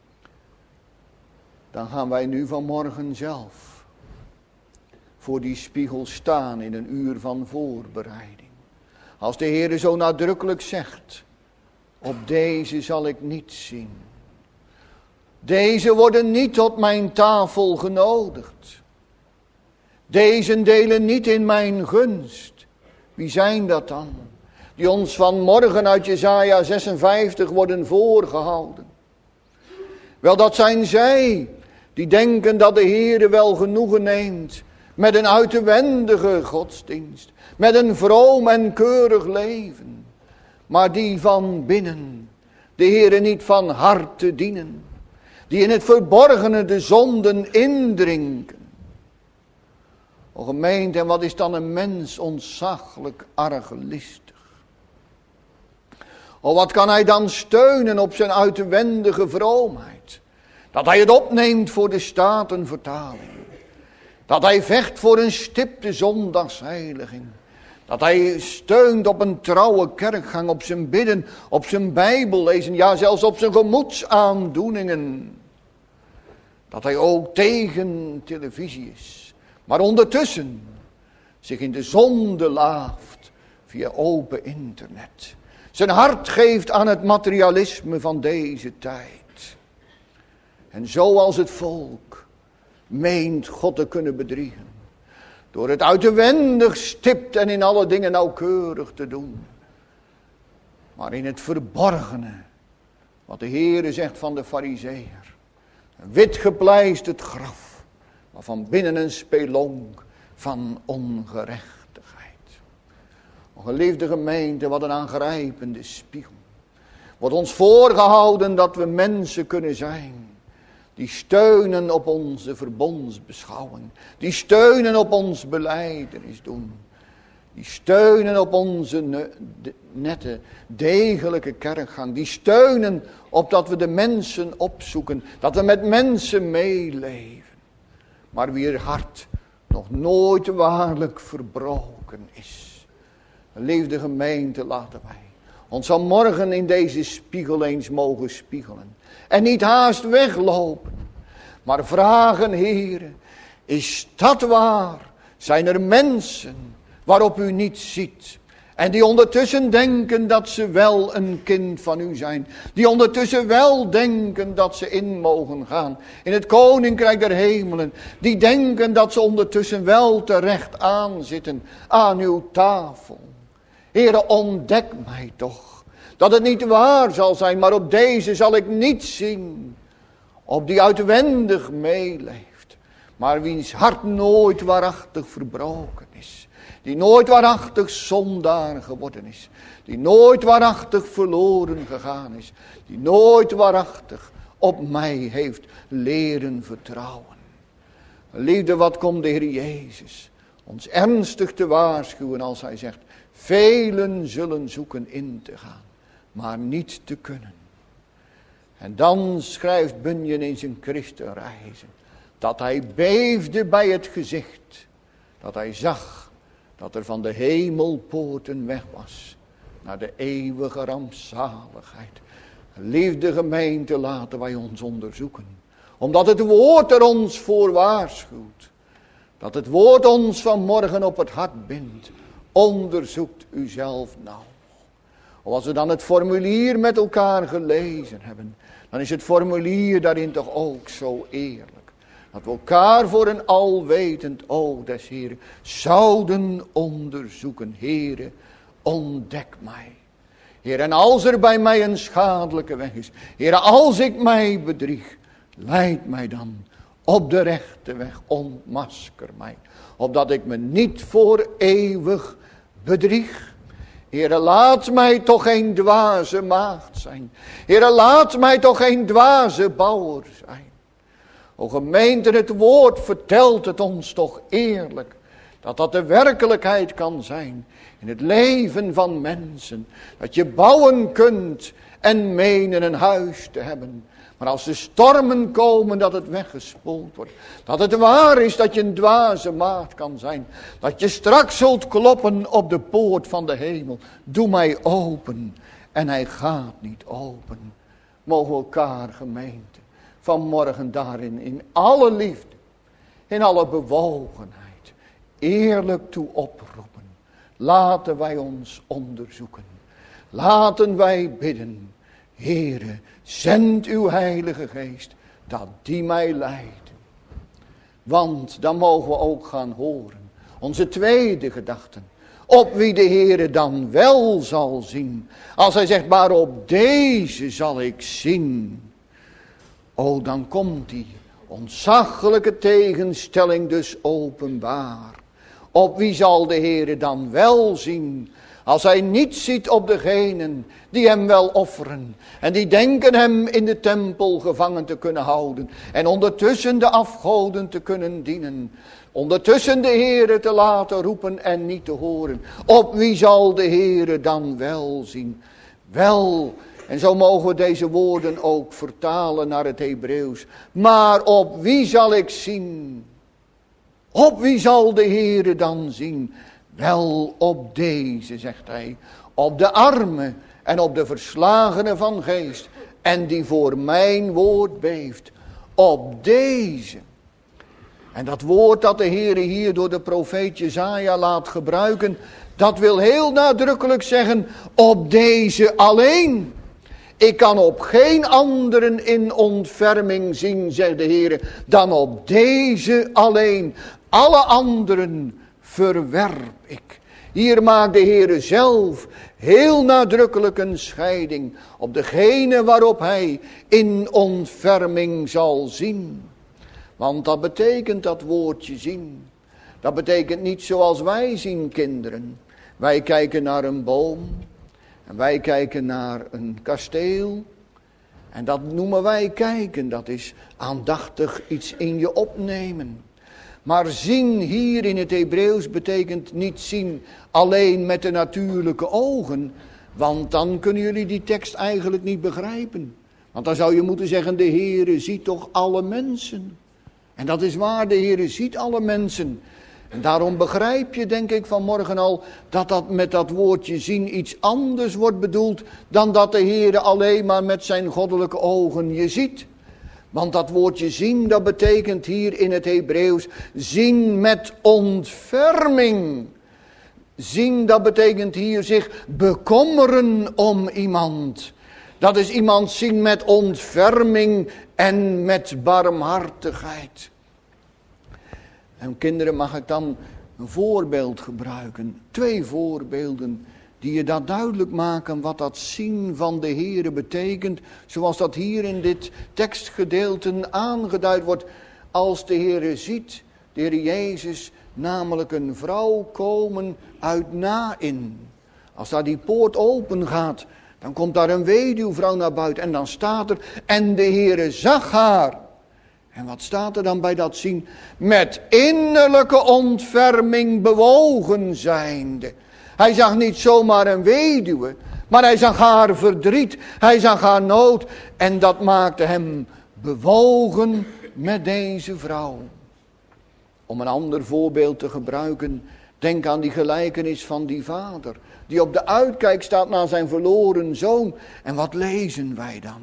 Dan gaan wij nu vanmorgen zelf voor die spiegel staan in een uur van voorbereiding. Als de Heere zo nadrukkelijk zegt, op deze zal ik niet zien. Deze worden niet tot mijn tafel genodigd. Deze delen niet in mijn gunst. Wie zijn dat dan? Die ons vanmorgen uit Jesaja zesenvijftig worden voorgehouden. Wel, dat zijn zij die denken dat de Heere wel genoegen neemt met een uitwendige godsdienst. Met een vroom en keurig leven. Maar die van binnen de Heere niet van harte dienen. Die in het verborgene de zonden indrinken. O gemeente, en wat is dan een mens ontzaglijk argelistig. O, wat kan hij dan steunen op zijn uitwendige vroomheid. Dat hij het opneemt voor de Statenvertaling. Dat hij vecht voor een stipte zondagsheiliging. Dat hij steunt op een trouwe kerkgang, op zijn bidden, op zijn Bijbel lezen. Ja, zelfs op zijn gemoedsaandoeningen. Dat hij ook tegen televisie is. Maar ondertussen zich in de zonde laaft via open internet. Zijn hart geeft aan het materialisme van deze tijd. En zoals het volk meent God te kunnen bedriegen. Door het uitwendig stipt en in alle dingen nauwkeurig te doen. Maar in het verborgene, wat de Heere zegt van de Farizeeër. Een wit gepleisterd graf, maar van binnen een spelonk van ongerechtigheid. O geliefde gemeente, wat een aangrijpende spiegel. Wordt ons voorgehouden dat we mensen kunnen zijn. Die steunen op onze verbondsbeschouwing. Die steunen op ons belijdenis doen. Die steunen op onze nette, degelijke kerkgang. Die steunen op dat we de mensen opzoeken. Dat we met mensen meeleven. Maar wier hart nog nooit waarlijk verbroken is. Geliefde gemeente, laten wij ons vanmorgen in deze spiegel eens mogen spiegelen. En niet haast weglopen. Maar vragen, Heere, is dat waar? Zijn er mensen waarop u niet ziet? En die ondertussen denken dat ze wel een kind van u zijn. Die ondertussen wel denken dat ze in mogen gaan. In het koninkrijk der hemelen. Die denken dat ze ondertussen wel terecht aanzitten aan uw tafel. Heere, ontdek mij toch. Dat het niet waar zal zijn, maar op deze zal ik niet zien. Op die uitwendig meeleeft. Maar wiens hart nooit waarachtig verbroken is. Die nooit waarachtig zondaar geworden is. Die nooit waarachtig verloren gegaan is. Die nooit waarachtig op mij heeft leren vertrouwen. Liefde, wat komt de Heer Jezus ons ernstig te waarschuwen als hij zegt. Velen zullen zoeken in te gaan, maar niet te kunnen. En dan schrijft Bunyan in zijn Christenreizen dat hij beefde bij het gezicht. Dat hij zag dat er van de hemelpoorten weg was naar de eeuwige rampzaligheid. Liefde gemeente, laten wij ons onderzoeken. Omdat het woord er ons voor waarschuwt. Dat het woord ons vanmorgen op het hart bindt. Onderzoekt uzelf nou. Of als we dan het formulier met elkaar gelezen hebben, dan is het formulier daarin toch ook zo eerlijk. Dat we elkaar voor een alwetend oog des Heeren zouden onderzoeken. Heere, ontdek mij. Heer, en als er bij mij een schadelijke weg is. Heer, als ik mij bedrieg, leid mij dan op de rechte weg. Ontmasker mij. Opdat ik me niet voor eeuwig bedrieg. Heere, laat mij toch geen dwaze maagd zijn. Heere, laat mij toch geen dwaze bouwer zijn. O gemeente, het woord vertelt het ons toch eerlijk. Dat dat de werkelijkheid kan zijn in het leven van mensen. Dat je bouwen kunt en menen een huis te hebben. Maar als de stormen komen dat het weggespoeld wordt. Dat het waar is dat je een dwaze maagd kan zijn. Dat je straks zult kloppen op de poort van de hemel. Doe mij open. En hij gaat niet open. Mogen we elkaar, gemeente, vanmorgen daarin in alle liefde, in alle bewogenheid, eerlijk toe oproepen. Laten wij ons onderzoeken. Laten wij bidden. Heere, zend uw Heilige Geest, dat die mij leidt. Want dan mogen we ook gaan horen. Onze tweede gedachte. Op wie de Heere dan wel zal zien. Als hij zegt, maar op deze zal ik zien. O, dan komt die ontzaglijke tegenstelling dus openbaar. Op wie zal de Heere dan wel zien? Als hij niet ziet op degenen die hem wel offeren. En die denken hem in de tempel gevangen te kunnen houden. En ondertussen de afgoden te kunnen dienen. Ondertussen de Heere te laten roepen en niet te horen. Op wie zal de Heere dan wel zien? Wel, en zo mogen we deze woorden ook vertalen naar het Hebreeuws. Maar op wie zal ik zien? Op wie zal de Heere dan zien? Wel op deze, zegt hij, op de armen en op de verslagenen van geest en die voor mijn woord beeft. Op deze. En dat woord dat de Heere hier door de profeet Jesaja laat gebruiken, dat wil heel nadrukkelijk zeggen, op deze alleen. Ik kan op geen anderen in ontferming zien, zegt de Heere, dan op deze alleen. Alle anderen verwerp ik. Hier maakt de Heere zelf heel nadrukkelijk een scheiding op degene waarop hij in ontferming zal zien. Want dat betekent dat woordje zien. Dat betekent niet zoals wij zien, kinderen. Wij kijken naar een boom. En wij kijken naar een kasteel. En dat noemen wij kijken. Dat is aandachtig iets in je opnemen. Maar zien hier in het Hebreeuws betekent niet zien alleen met de natuurlijke ogen. Want dan kunnen jullie die tekst eigenlijk niet begrijpen. Want dan zou je moeten zeggen, de Heere ziet toch alle mensen. En dat is waar, de Heere ziet alle mensen. En daarom begrijp je, denk ik, vanmorgen al, dat dat met dat woordje zien iets anders wordt bedoeld dan dat de Heere alleen maar met zijn goddelijke ogen je ziet. Want dat woordje zien, dat betekent hier in het Hebreeuws zien met ontferming. Zien, dat betekent hier zich bekommeren om iemand. Dat is iemand zien met ontferming en met barmhartigheid. En kinderen, mag ik dan een voorbeeld gebruiken? Twee voorbeelden die je dat duidelijk maken wat dat zien van de Heere betekent. Zoals dat hier in dit tekstgedeelte aangeduid wordt. Als de Heere ziet, de Heer Jezus, namelijk een vrouw komen uit Naïn. Als daar die poort open gaat, dan komt daar een weduwvrouw naar buiten. En dan staat er, en de Heere zag haar. En wat staat er dan bij dat zien? Met innerlijke ontferming bewogen zijnde. Hij zag niet zomaar een weduwe, maar hij zag haar verdriet, hij zag haar nood. En dat maakte hem bewogen met deze vrouw. Om een ander voorbeeld te gebruiken, denk aan die gelijkenis van die vader. Die op de uitkijk staat naar zijn verloren zoon. En wat lezen wij dan?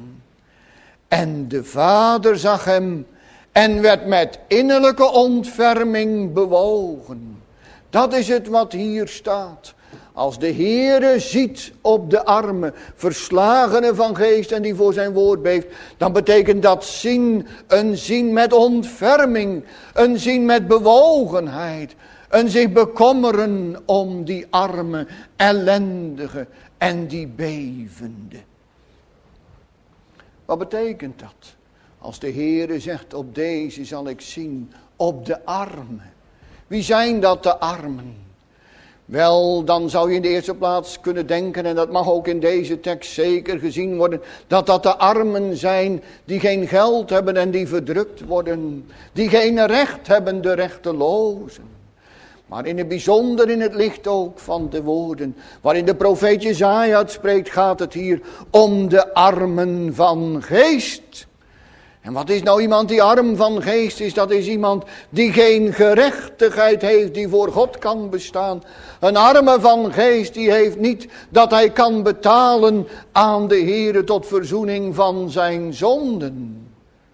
En de vader zag hem en werd met innerlijke ontferming bewogen. Dat is het wat hier staat. Als de Heere ziet op de armen, verslagenen van geest en die voor zijn woord beeft, dan betekent dat zien een zien met ontferming, een zien met bewogenheid, een zich bekommeren om die arme, ellendige en die bevende. Wat betekent dat? Als de Heere zegt, op deze zal ik zien, op de armen. Wie zijn dat, de armen? Wel, dan zou je in de eerste plaats kunnen denken, en dat mag ook in deze tekst zeker gezien worden, dat dat de armen zijn die geen geld hebben en die verdrukt worden. Die geen recht hebben, de rechtelozen. Maar in het bijzonder in het licht ook van de woorden waarin de profeet Jesaja het spreekt, gaat het hier om de armen van geest. En wat is nou iemand die arm van geest is? Dat is iemand die geen gerechtigheid heeft, die voor God kan bestaan. Een arme van geest die heeft niet dat hij kan betalen aan de Heere tot verzoening van zijn zonden.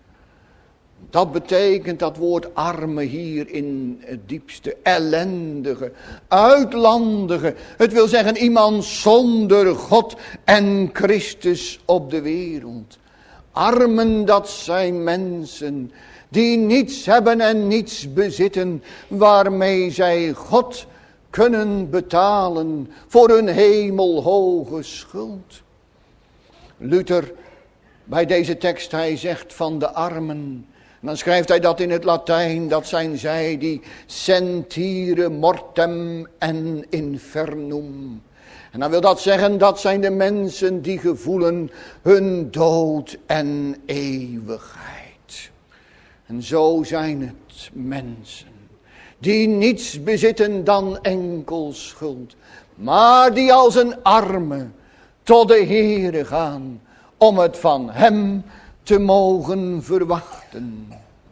Dat betekent dat woord arme hier in het diepste, ellendige, uitlandige. Het wil zeggen iemand zonder God en Christus op de wereld. Armen, dat zijn mensen die niets hebben en niets bezitten waarmee zij God kunnen betalen voor hun hemelhoge schuld. Luther, bij deze tekst, hij zegt van de armen. En dan schrijft hij dat in het Latijn, dat zijn zij die sentire mortem en infernum. En dan wil dat zeggen, dat zijn de mensen die gevoelen hun dood en eeuwigheid. En zo zijn het mensen die niets bezitten dan enkel schuld. Maar die als een arme tot de Heere gaan om het van hem te mogen verwachten.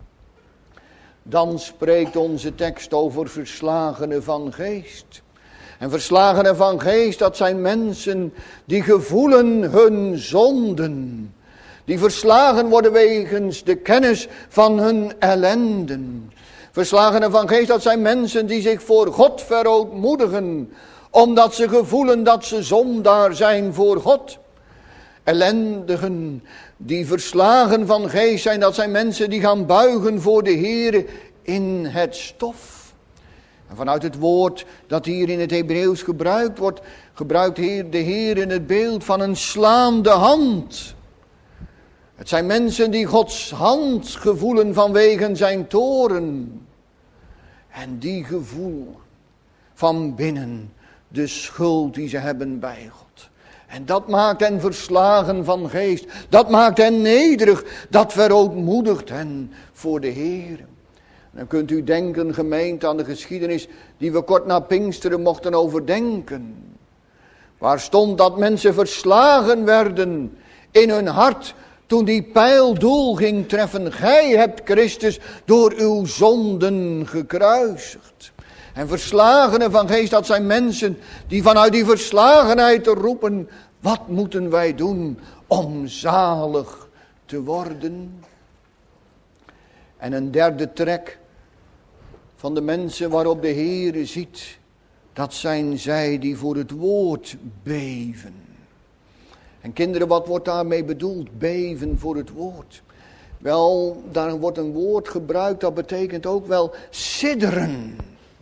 Dan spreekt onze tekst over verslagenen van geest. En verslagenen van geest, dat zijn mensen die gevoelen hun zonden. Die verslagen worden wegens de kennis van hun ellenden. Verslagenen van geest, dat zijn mensen die zich voor God verootmoedigen. Omdat ze gevoelen dat ze zondaar zijn voor God. Ellendigen die verslagen van geest zijn, dat zijn mensen die gaan buigen voor de Heere in het stof. En vanuit het woord dat hier in het Hebreeuws gebruikt wordt, gebruikt de Heer in het beeld van een slaande hand. Het zijn mensen die Gods hand gevoelen vanwege zijn toorn. En die gevoelen van binnen de schuld die ze hebben bij God. En dat maakt hen verslagen van geest. Dat maakt hen nederig. Dat verootmoedigt hen voor de Heer. Dan kunt u denken, gemeente, aan de geschiedenis die we kort na Pinksteren mochten overdenken. Waar stond dat mensen verslagen werden in hun hart toen die pijl doel ging treffen. Gij hebt Christus door uw zonden gekruisigd. En verslagenen van geest, dat zijn mensen die vanuit die verslagenheid roepen: wat moeten wij doen om zalig te worden? En een derde trek van de mensen waarop de Heere ziet, dat zijn zij die voor het woord beven. En kinderen, wat wordt daarmee bedoeld? Beven voor het woord. Wel, daar wordt een woord gebruikt, dat betekent ook wel sidderen.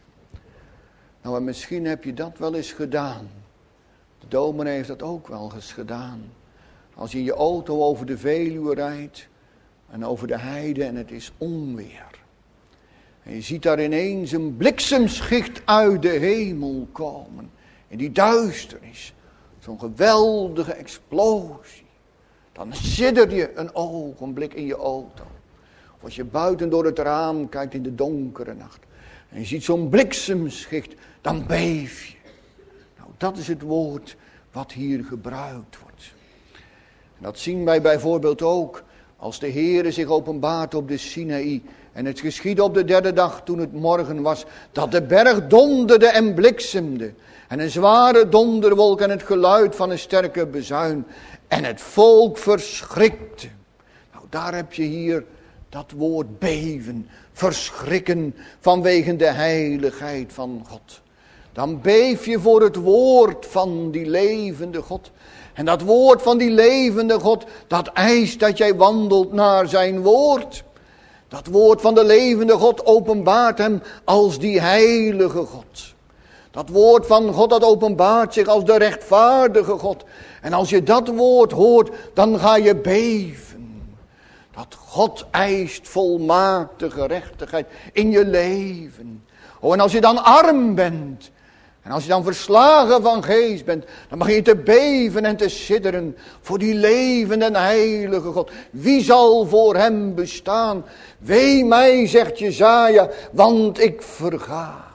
Nou, en misschien heb je dat wel eens gedaan. De dominee heeft dat ook wel eens gedaan. Als je in je auto over de Veluwe rijdt en over de heide en het is onweer. En je ziet daar ineens een bliksemschicht uit de hemel komen. In die duisternis. Zo'n geweldige explosie. Dan sidder je een ogenblik in je auto. Of als je buiten door het raam kijkt in de donkere nacht. En je ziet zo'n bliksemschicht. Dan beef je. Nou, dat is het woord wat hier gebruikt wordt. En dat zien wij bijvoorbeeld ook als de Heere zich openbaart op de Sinaï. En het geschiedde op de derde dag toen het morgen was, dat de berg donderde en bliksemde. En een zware donderwolk en het geluid van een sterke bezuin. En het volk verschrikte. Nou, daar heb je hier dat woord beven. Verschrikken vanwege de heiligheid van God. Dan beef je voor het woord van die levende God. En dat woord van die levende God, dat eist dat jij wandelt naar zijn woord. Dat woord van de levende God openbaart hem als die heilige God. Dat woord van God, dat openbaart zich als de rechtvaardige God. En als je dat woord hoort, dan ga je beven. Dat God eist volmaakte gerechtigheid in je leven. Oh, en als je dan arm bent, en als je dan verslagen van geest bent, dan begin je te beven en te sidderen voor die levende en heilige God. Wie zal voor hem bestaan? Wee mij, zegt Jesaja, want ik verga.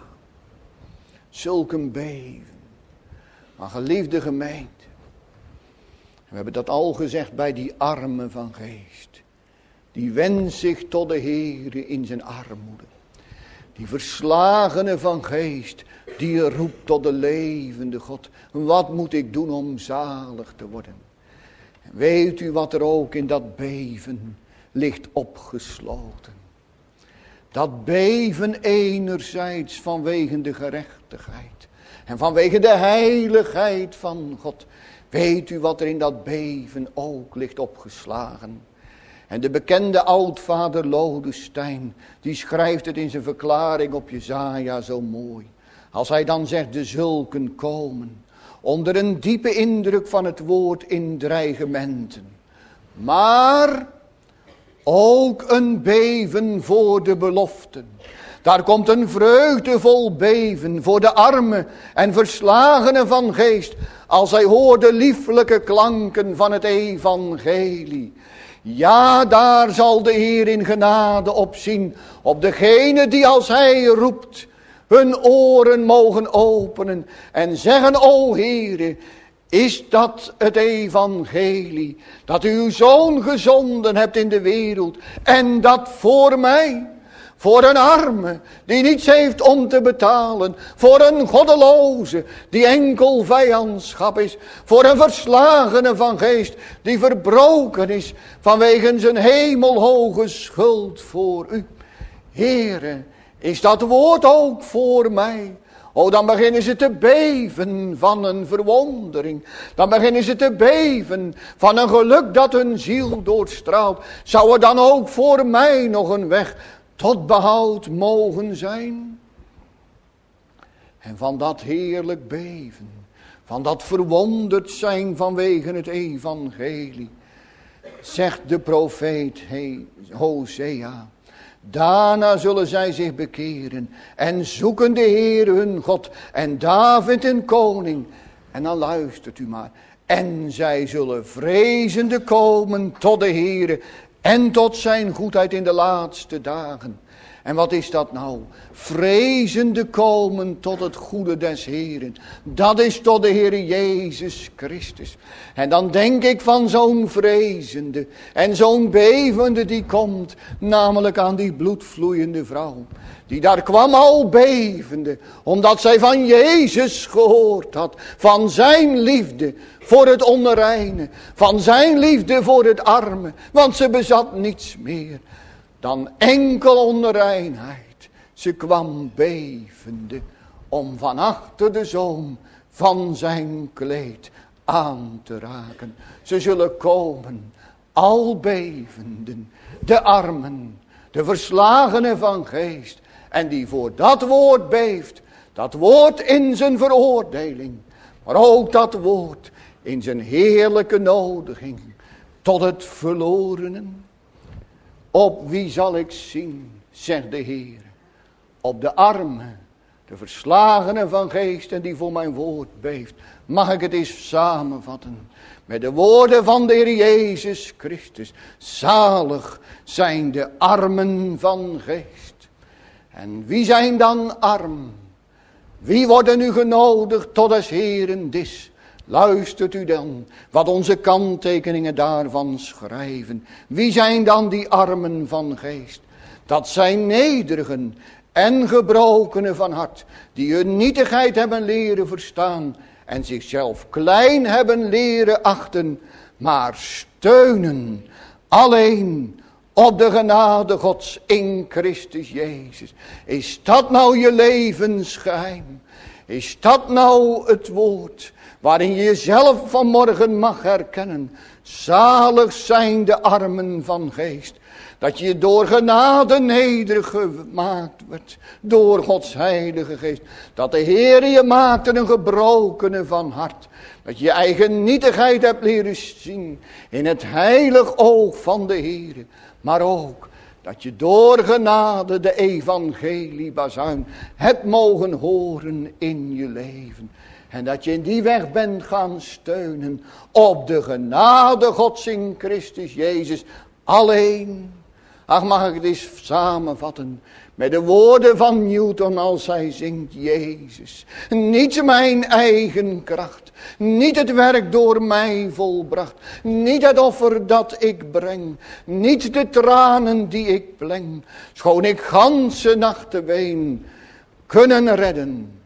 Zulk een beven. Maar geliefde gemeente, we hebben dat al gezegd bij die armen van geest. Die wendt zich tot de Heere in zijn armoede. Die verslagene van geest, die roept tot de levende God. Wat moet ik doen om zalig te worden? En weet u wat er ook in dat beven ligt opgesloten? Dat beven enerzijds vanwege de gerechtigheid. En vanwege de heiligheid van God. Weet u wat er in dat beven ook ligt opgeslagen? En de bekende oudvader Lodestein, die schrijft het in zijn verklaring op Jesaja zo mooi. Als hij dan zegt, de zulken komen, onder een diepe indruk van het woord in dreigementen. Maar ook een beven voor de beloften. Daar komt een vreugdevol beven voor de armen en verslagenen van geest, als hij hoort de lieflijke klanken van het evangelie. Ja, daar zal de Heer in genade opzien op degene die als hij roept hun oren mogen openen en zeggen, o Heere, is dat het evangelie dat u uw zoon gezonden hebt in de wereld en dat voor mij, voor een arme die niets heeft om te betalen, voor een goddeloze die enkel vijandschap is, voor een verslagene van geest die verbroken is vanwege zijn hemelhoge schuld voor u. Heere, is dat woord ook voor mij? Oh, dan beginnen ze te beven van een verwondering. Dan beginnen ze te beven van een geluk dat hun ziel doorstraalt. Zou er dan ook voor mij nog een weg tot behoud mogen zijn? En van dat heerlijk beven, van dat verwonderd zijn vanwege het evangelie, zegt de profeet Hosea, daarna zullen zij zich bekeren en zoeken de Heere hun God en David hun koning. En dan luistert u maar. En zij zullen vrezende komen tot de Heere en tot zijn goedheid in de laatste dagen. En wat is dat nou? Vrezende komen tot het goede des Heeren. Dat is tot de Heere Jezus Christus. En dan denk ik van zo'n vrezende en zo'n bevende die komt. Namelijk aan die bloedvloeiende vrouw. Die daar kwam al bevende. Omdat zij van Jezus gehoord had. Van zijn liefde voor het onreine. Van zijn liefde voor het arme. Want ze bezat niets meer dan enkel onreinheid. Ze kwam bevende om van achter de zoom van zijn kleed aan te raken. Ze zullen komen, al bevenden, de armen, de verslagenen van geest. En die voor dat woord beeft, dat woord in zijn veroordeling, maar ook dat woord in zijn heerlijke nodiging tot het verlorenen. Op wie zal ik zien, zegt de Heer, op de armen, de verslagenen van geest en die voor mijn woord beeft. Mag ik het eens samenvatten met de woorden van de Heer Jezus Christus. Zalig zijn de armen van geest. En wie zijn dan arm? Wie worden nu genodigd tot des Heeren dis? Luistert u dan wat onze kanttekeningen daarvan schrijven. Wie zijn dan die armen van geest? Dat zijn nederigen en gebrokenen van hart, die hun nietigheid hebben leren verstaan en zichzelf klein hebben leren achten, maar steunen alleen op de genade Gods in Christus Jezus. Is dat nou je levensgeheim? Is dat nou het woord waarin je jezelf vanmorgen mag herkennen? Zalig zijn de armen van geest. Dat je door genade nederig gemaakt wordt. Door Gods heilige geest. Dat de Heer je maakte een gebrokene van hart. Dat je je eigen nietigheid hebt leren zien. In het heilig oog van de Heer. Maar ook dat je door genade de evangeliebazuin hebt mogen horen in je leven. En dat je in die weg bent gaan steunen op de genade Gods in Christus Jezus alleen. Ach, mag ik het eens samenvatten met de woorden van Newton als hij zingt: Jezus, niet mijn eigen kracht, niet het werk door mij volbracht, niet het offer dat ik breng, niet de tranen die ik pleng, schoon ik ganse nachten ween, kunnen redden.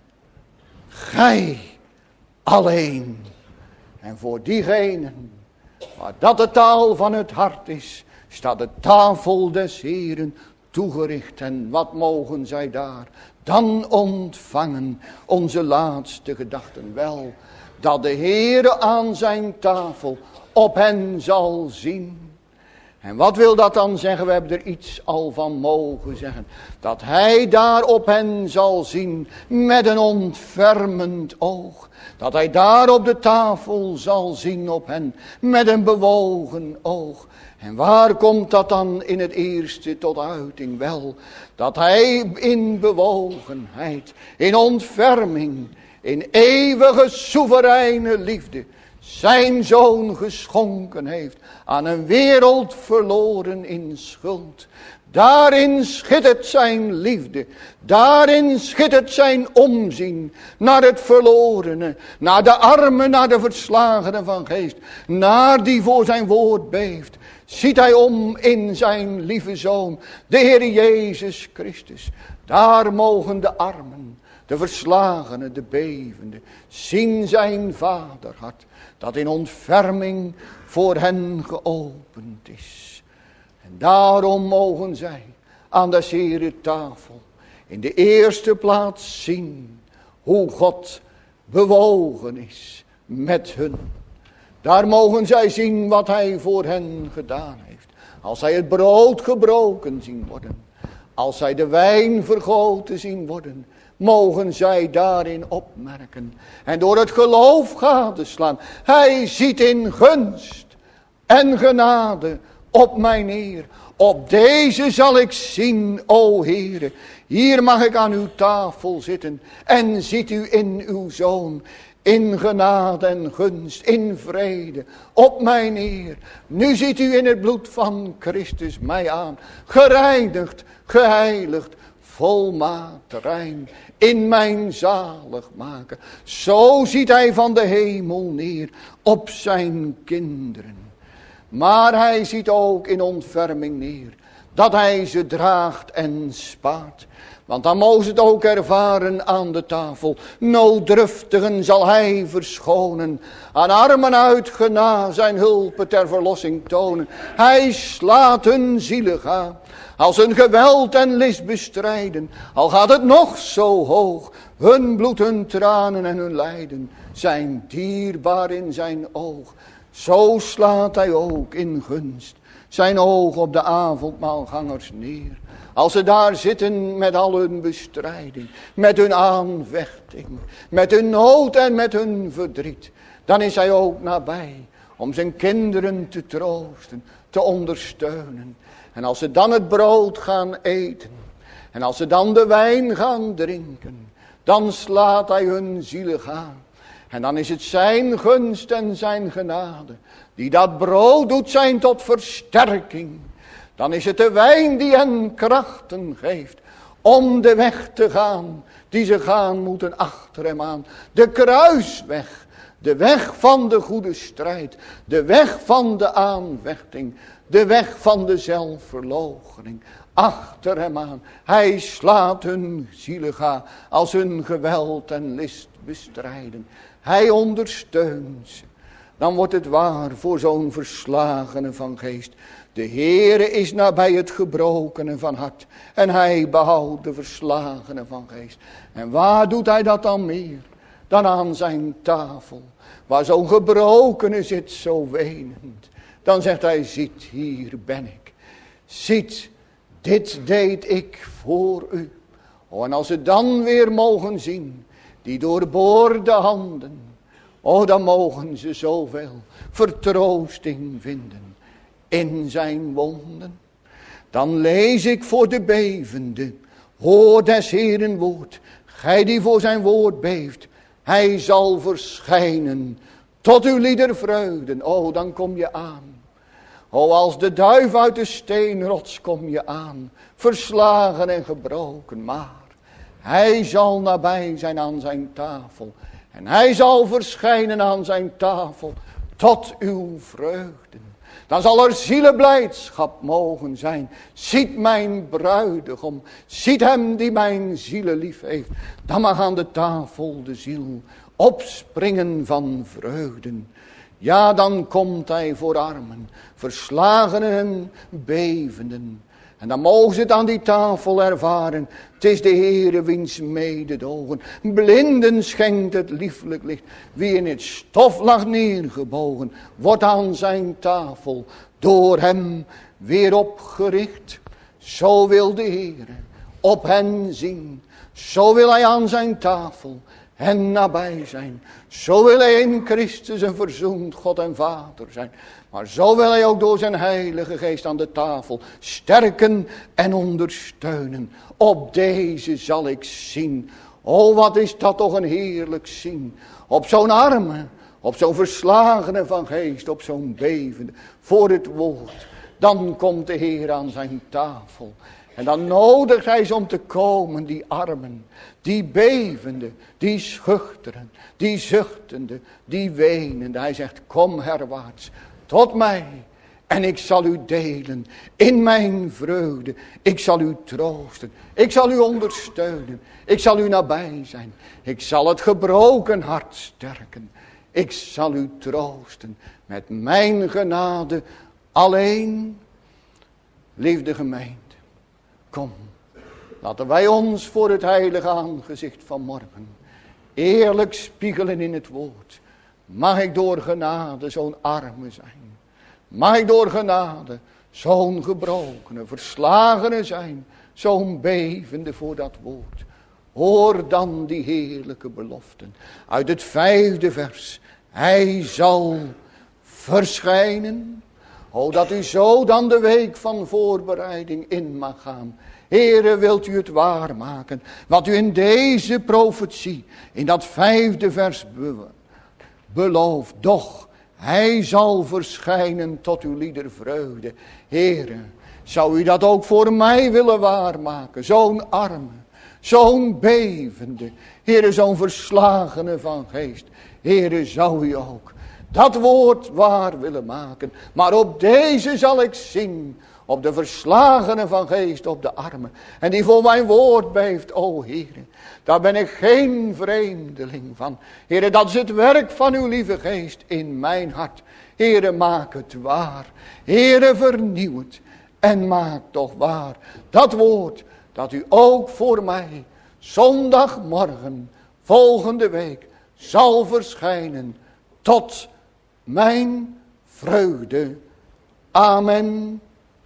Gij alleen. En voor diegenen waar dat de taal van het hart is, staat de tafel des Heeren toegericht. En wat mogen zij daar dan ontvangen? Onze laatste gedachten. Wel, dat de Heere aan zijn tafel op hen zal zien. En wat wil dat dan zeggen? We hebben er iets al van mogen zeggen. Dat hij daar op hen zal zien met een ontfermend oog. Dat hij daar op de tafel zal zien op hen met een bewogen oog. En waar komt dat dan in het eerste tot uiting? Wel, dat hij in bewogenheid, in ontferming, in eeuwige soevereine liefde zijn zoon geschonken heeft aan een wereld verloren in schuld. Daarin schittert zijn liefde, daarin schittert zijn omzien naar het verlorene, naar de armen, naar de verslagenen van geest, naar die voor zijn woord beeft. Ziet hij om in zijn lieve zoon, de Heer Jezus Christus. Daar mogen de armen, de verslagenen, de bevenden, zien zijn vaderhart, dat in ontferming voor hen geopend is. En daarom mogen zij aan de Heere tafel in de eerste plaats zien hoe God bewogen is met hun. Daar mogen zij zien wat hij voor hen gedaan heeft. Als zij het brood gebroken zien worden. Als zij de wijn vergoten zien worden. mogen zij daarin opmerken. En door het geloof gadeslaan. Hij ziet in gunst en genade op mij neer. Op deze zal ik zien, o Heere. Hier mag ik aan uw tafel zitten. En ziet u in uw Zoon. In genade en gunst, in vrede, op mij neer. Nu ziet u in het bloed van Christus mij aan. Gereinigd, geheiligd, volmaakt rein. In mijn zalig maken. Zo ziet hij van de hemel neer op zijn kinderen. Maar hij ziet ook in ontferming neer. Dat hij ze draagt en spaart. Want dan mogen ze het ook ervaren aan de tafel. Nooddruftigen zal hij verschonen. Aan armen uitgena zijn hulpen ter verlossing tonen. Hij slaat hun zielen aan. Als hun geweld en list bestrijden. Al gaat het nog zo hoog. Hun bloed, hun tranen en hun lijden zijn dierbaar in zijn oog. Zo slaat hij ook in gunst zijn oog op de avondmaalgangers neer. Als ze daar zitten met al hun bestrijding, met hun aanvechting, met hun nood en met hun verdriet. Dan is hij ook nabij om zijn kinderen te troosten, te ondersteunen. En als ze dan het brood gaan eten en als ze dan de wijn gaan drinken, dan slaat hij hun zielen aan. En dan is het zijn gunst en zijn genade die dat brood doet zijn tot versterking. Dan is het de wijn die hen krachten geeft om de weg te gaan die ze gaan moeten achter hem aan. De kruisweg, de weg van de goede strijd, de weg van de aanvechting, de weg van de zelfverloochening. Achter hem aan. Hij slaat hun zielen aan als hun geweld en list bestrijden. Hij ondersteunt ze. Dan wordt het waar voor zo'n verslagene van geest. De Heere is nabij het gebrokene van hart. En hij behoudt de verslagene van geest. En waar doet hij dat dan meer? Dan aan zijn tafel. Waar zo'n gebrokene zit, zo wenend. Dan zegt hij, ziet, hier ben ik. Ziet, dit deed ik voor u. Oh, en als ze dan weer mogen zien, die doorboorde handen. Oh, dan mogen ze zoveel vertroosting vinden in zijn wonden. Dan lees ik voor de bevende, hoor des Heeren woord. Gij die voor zijn woord beeft, hij zal verschijnen tot uw lieder vreugden. Oh, dan kom je aan. Oh, als de duif uit de steenrots kom je aan, verslagen en gebroken, maar hij zal nabij zijn aan zijn tafel. En hij zal verschijnen aan zijn tafel tot uw vreugden. Dan zal er zielenblijdschap mogen zijn. Ziet mijn bruidegom, ziet hem die mijn zielen lief heeft. Dan mag aan de tafel de ziel opspringen van vreugden. Ja, dan komt hij voor armen, verslagenen en bevenden. En dan mogen ze het aan die tafel ervaren. Het is de Heere wiens mededogen. Blinden schenkt het lieflijk licht. Wie in het stof lag neergebogen, wordt aan zijn tafel door hem weer opgericht. Zo wil de Heere op hen zien. Zo wil hij aan zijn tafel hen nabij zijn. Zo wil hij in Christus een verzoend God en Vader zijn. Maar zo wil hij ook door zijn Heilige Geest aan de tafel sterken en ondersteunen. Op deze zal ik zien. Oh, wat is dat toch een heerlijk zien. Op zo'n arme, op zo'n verslagene van geest, op zo'n bevende, voor het woord. Dan komt de Heer aan zijn tafel. En dan nodigt hij ze om te komen, die armen, die bevende, die schuchteren, die zuchtende, die wenende. Hij zegt, kom herwaarts tot mij en ik zal u delen in mijn vreugde. Ik zal u troosten, ik zal u ondersteunen, ik zal u nabij zijn. Ik zal het gebroken hart sterken, ik zal u troosten met mijn genade alleen. Liefde gemeente, kom, laten wij ons voor het heilige aangezicht van morgen eerlijk spiegelen in het woord. Mag ik door genade zo'n arme zijn? Mag ik door genade zo'n gebrokene, verslagene zijn? Zo'n bevende voor dat woord. Hoor dan die heerlijke beloften. Uit het vijfde vers. Hij zal verschijnen. O, dat u zo dan de week van voorbereiding in mag gaan. Heere, wilt u het waarmaken. Wat u in deze profetie, in dat vijfde vers be- belooft. Doch, hij zal verschijnen tot uw lieder vreugde. Heere, zou u dat ook voor mij willen waarmaken? Zo'n arme, zo'n bevende, Heere, zo'n verslagene van geest. Heere, zou u ook dat woord waar willen maken. Maar op deze zal ik zien. Op de verslagene van geest, op de armen. En die voor mijn woord beeft. O Heere, daar ben ik geen vreemdeling van. Heere, dat is het werk van uw lieve geest in mijn hart. Heere, maak het waar. Heere, vernieuw het. En maak toch waar dat woord dat u ook voor mij zondagmorgen volgende week zal verschijnen tot mijn vreugde. Amen.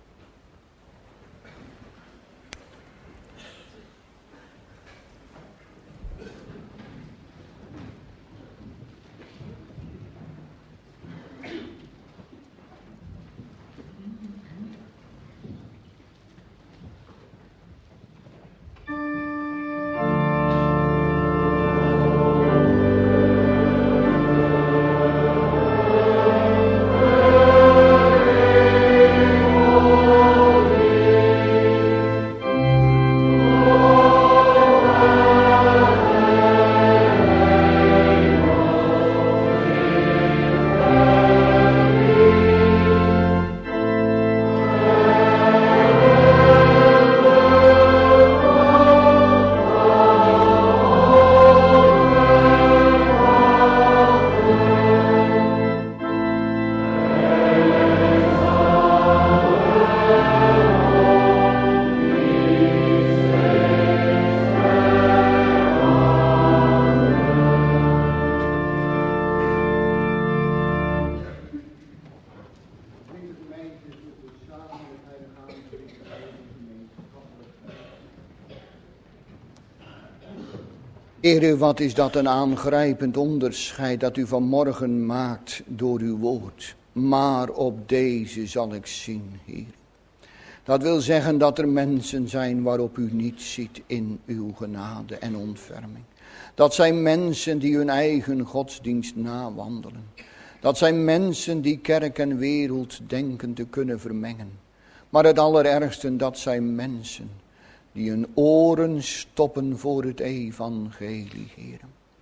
Heere, wat is dat een aangrijpend onderscheid dat u vanmorgen maakt door uw woord. Maar op deze zal ik zien, Heer. Dat wil zeggen dat er mensen zijn waarop u niet ziet in uw genade en ontferming. Dat zijn mensen die hun eigen godsdienst nawandelen. Dat zijn mensen die kerk en wereld denken te kunnen vermengen. Maar het allerergste, dat zijn mensen die hun oren stoppen voor het evangelie, Heer.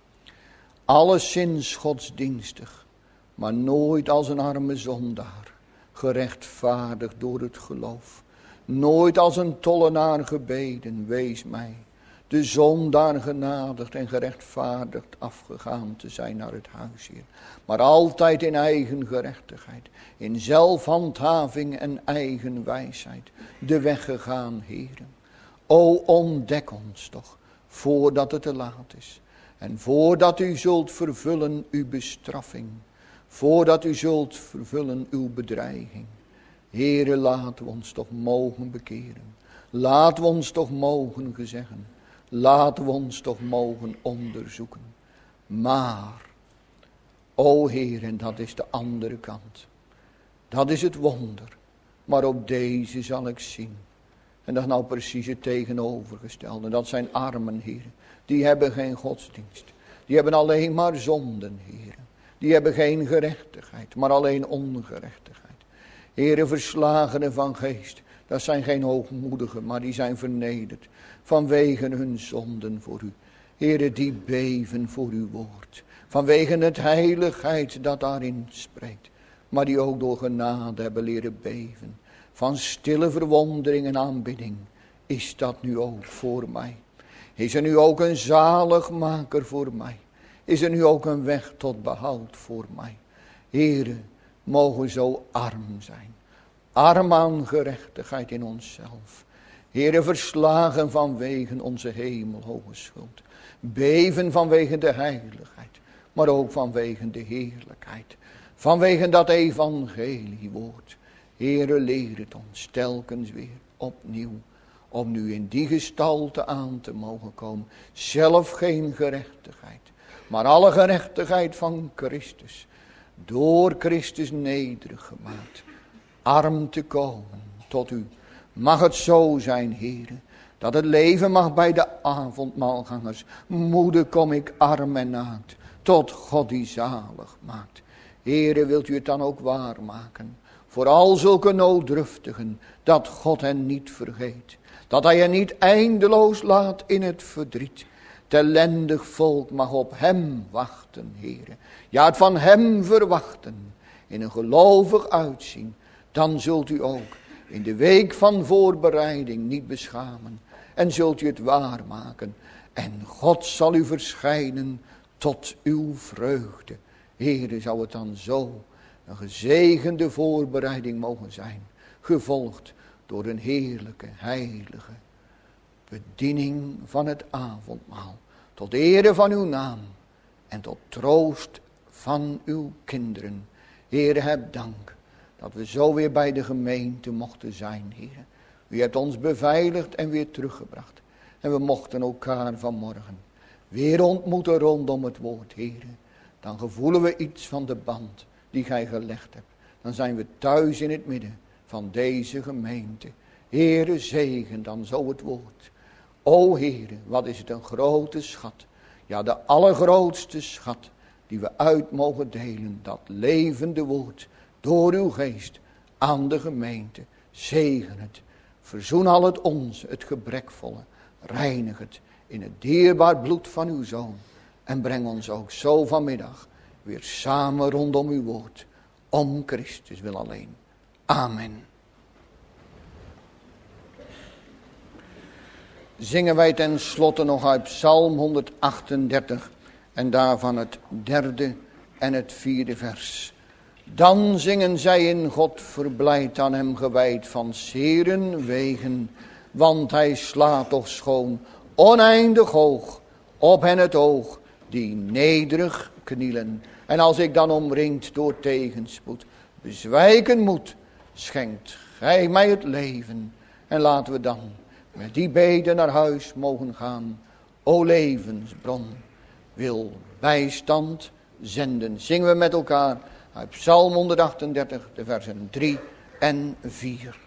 Alleszins godsdienstig, maar nooit als een arme zondaar, gerechtvaardigd door het geloof. Nooit als een tollenaar gebeden, wees mij, de zondaar genadigd en gerechtvaardigd afgegaan te zijn naar het huis, Heer. Maar altijd in eigen gerechtigheid, in zelfhandhaving en eigen wijsheid, de weg gegaan, Heer. O, ontdek ons toch, voordat het te laat is. En voordat u zult vervullen uw bestraffing. Voordat u zult vervullen uw bedreiging. Heere, laten we ons toch mogen bekeren. Laten we ons toch mogen gezeggen. Laten we ons toch mogen onderzoeken. Maar, o Heer, en dat is de andere kant. Dat is het wonder. Maar op deze zal ik zien. En dat is nou precies het tegenovergestelde. Dat zijn armen, Heer. Die hebben geen godsdienst. Die hebben alleen maar zonden, Heer. Die hebben geen gerechtigheid, maar alleen ongerechtigheid. Heere, verslagenen van geest. Dat zijn geen hoogmoedigen, maar die zijn vernederd. Vanwege hun zonden voor u. Heere, die beven voor uw woord. Vanwege het heiligheid dat daarin spreekt. Maar die ook door genade hebben leren beven. Van stille verwondering en aanbidding is dat nu ook voor mij. Is er nu ook een zaligmaker voor mij. Is er nu ook een weg tot behoud voor mij. Heere, mogen zo arm zijn. Arm aan gerechtigheid in onszelf. Heere, verslagen vanwege onze hemelhoge schuld. Beven vanwege de heiligheid. Maar ook vanwege de heerlijkheid. Vanwege dat evangeliewoord. Heere, leer het ons telkens weer opnieuw. om nu in die gestalte aan te mogen komen. Zelf geen gerechtigheid, maar alle gerechtigheid van Christus. Door Christus nederig gemaakt, arm te komen tot u. Mag het zo zijn, heren, dat het leven mag bij de avondmaalgangers. Moeder, kom ik arm en naakt, tot God die zalig maakt. Heren, wilt u het dan ook waarmaken, voor al zulke nooddruftigen, dat God hen niet vergeet. Dat hij hen niet eindeloos laat in het verdriet. Het ellendig volk mag op hem wachten, heren. Ja, het van hem verwachten, in een gelovig uitzien. Dan zult u ook in de week van voorbereiding niet beschamen. En zult u het waarmaken. En God zal u verschijnen tot uw vreugde. Heren, zou het dan zo een gezegende voorbereiding mogen zijn. Gevolgd door een heerlijke, heilige bediening van het avondmaal. Tot ere van uw naam en tot troost van uw kinderen. Heere, heb dank dat we zo weer bij de gemeente mochten zijn, Heere. U hebt ons beveiligd en weer teruggebracht. En we mochten elkaar vanmorgen weer ontmoeten rondom het woord, Heere. Dan gevoelen we iets van de band die gij gelegd hebt. Dan zijn we thuis in het midden van deze gemeente. Heere, zegen dan zo het woord. O Heere, wat is het een grote schat. Ja, de allergrootste schat die we uit mogen delen. Dat levende woord door uw geest aan de gemeente. Zegen het. Verzoen al het ons, het gebrekvolle. Reinig het in het dierbaar bloed van uw Zoon. En breng ons ook zo vanmiddag weer samen rondom uw woord. Om Christus wil alleen. Amen. Zingen wij ten slotte nog uit Psalm honderdachtendertig. En daarvan het derde en het vierde vers. Dan zingen zij in God verblijd, aan hem gewijd van zeren wegen. Want hij slaat toch schoon oneindig hoog op hen het oog die nederig knielen. En als ik dan omringd door tegenspoed bezwijken moet, schenkt gij mij het leven. En laten we dan met die beden naar huis mogen gaan. O levensbron, wil bijstand zenden. Zingen we met elkaar uit Psalm honderdachtendertig, de versen drie en vier.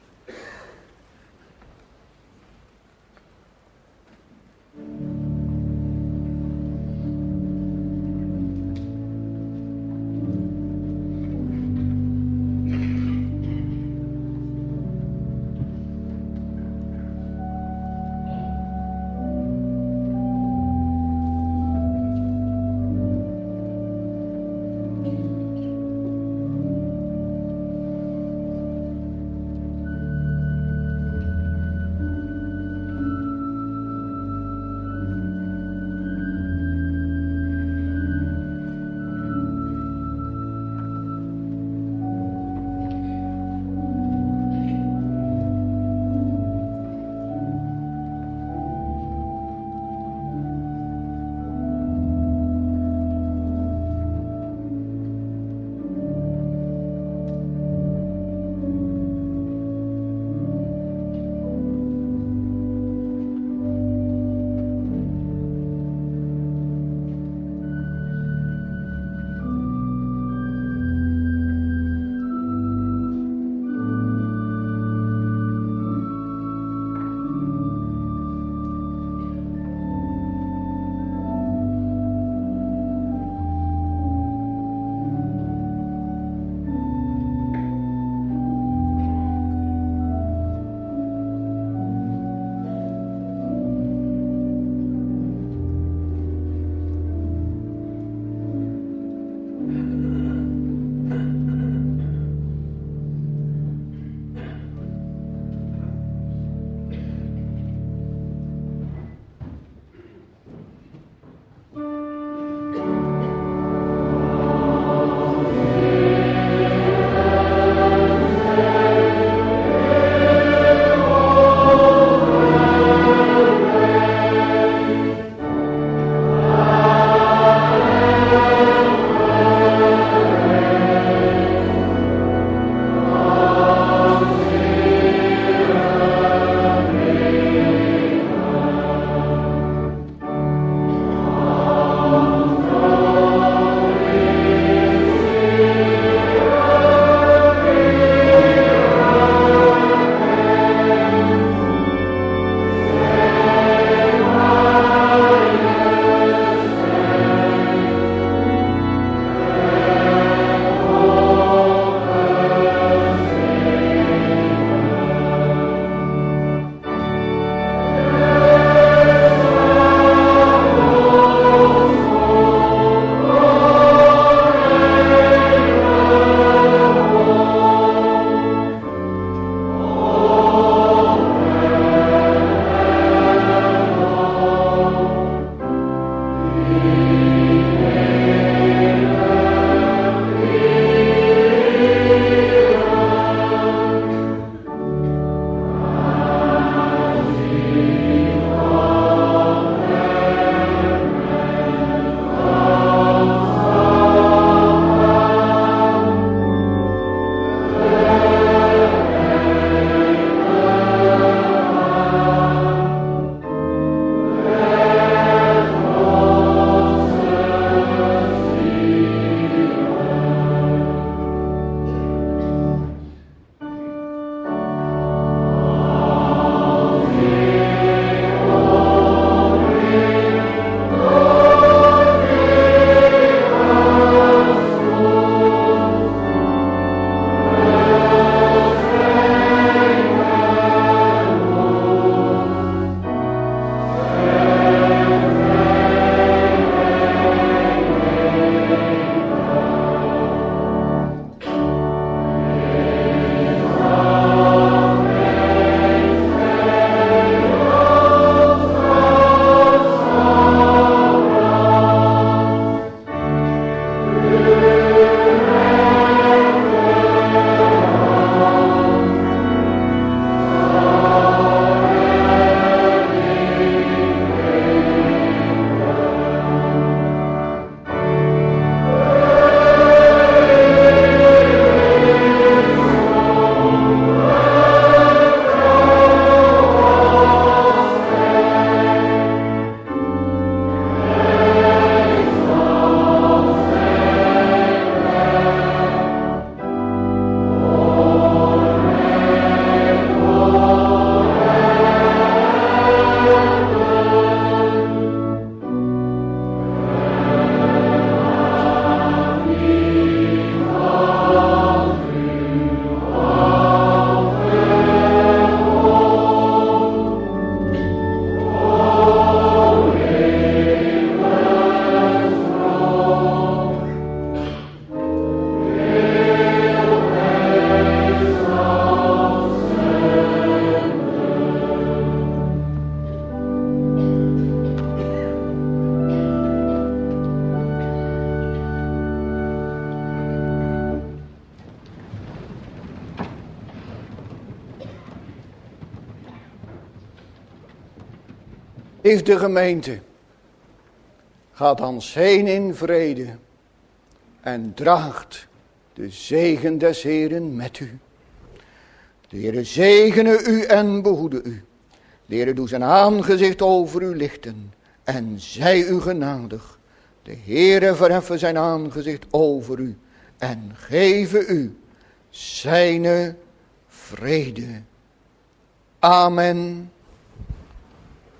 Geliefde gemeente, gaat dan heen in vrede en draagt de zegen des Heeren met u. De Heere zegene u en behoede u. De Heere doe zijn aangezicht over u lichten en zij u genadig. De Heere verheffen zijn aangezicht over u en geven u zijne vrede. Amen.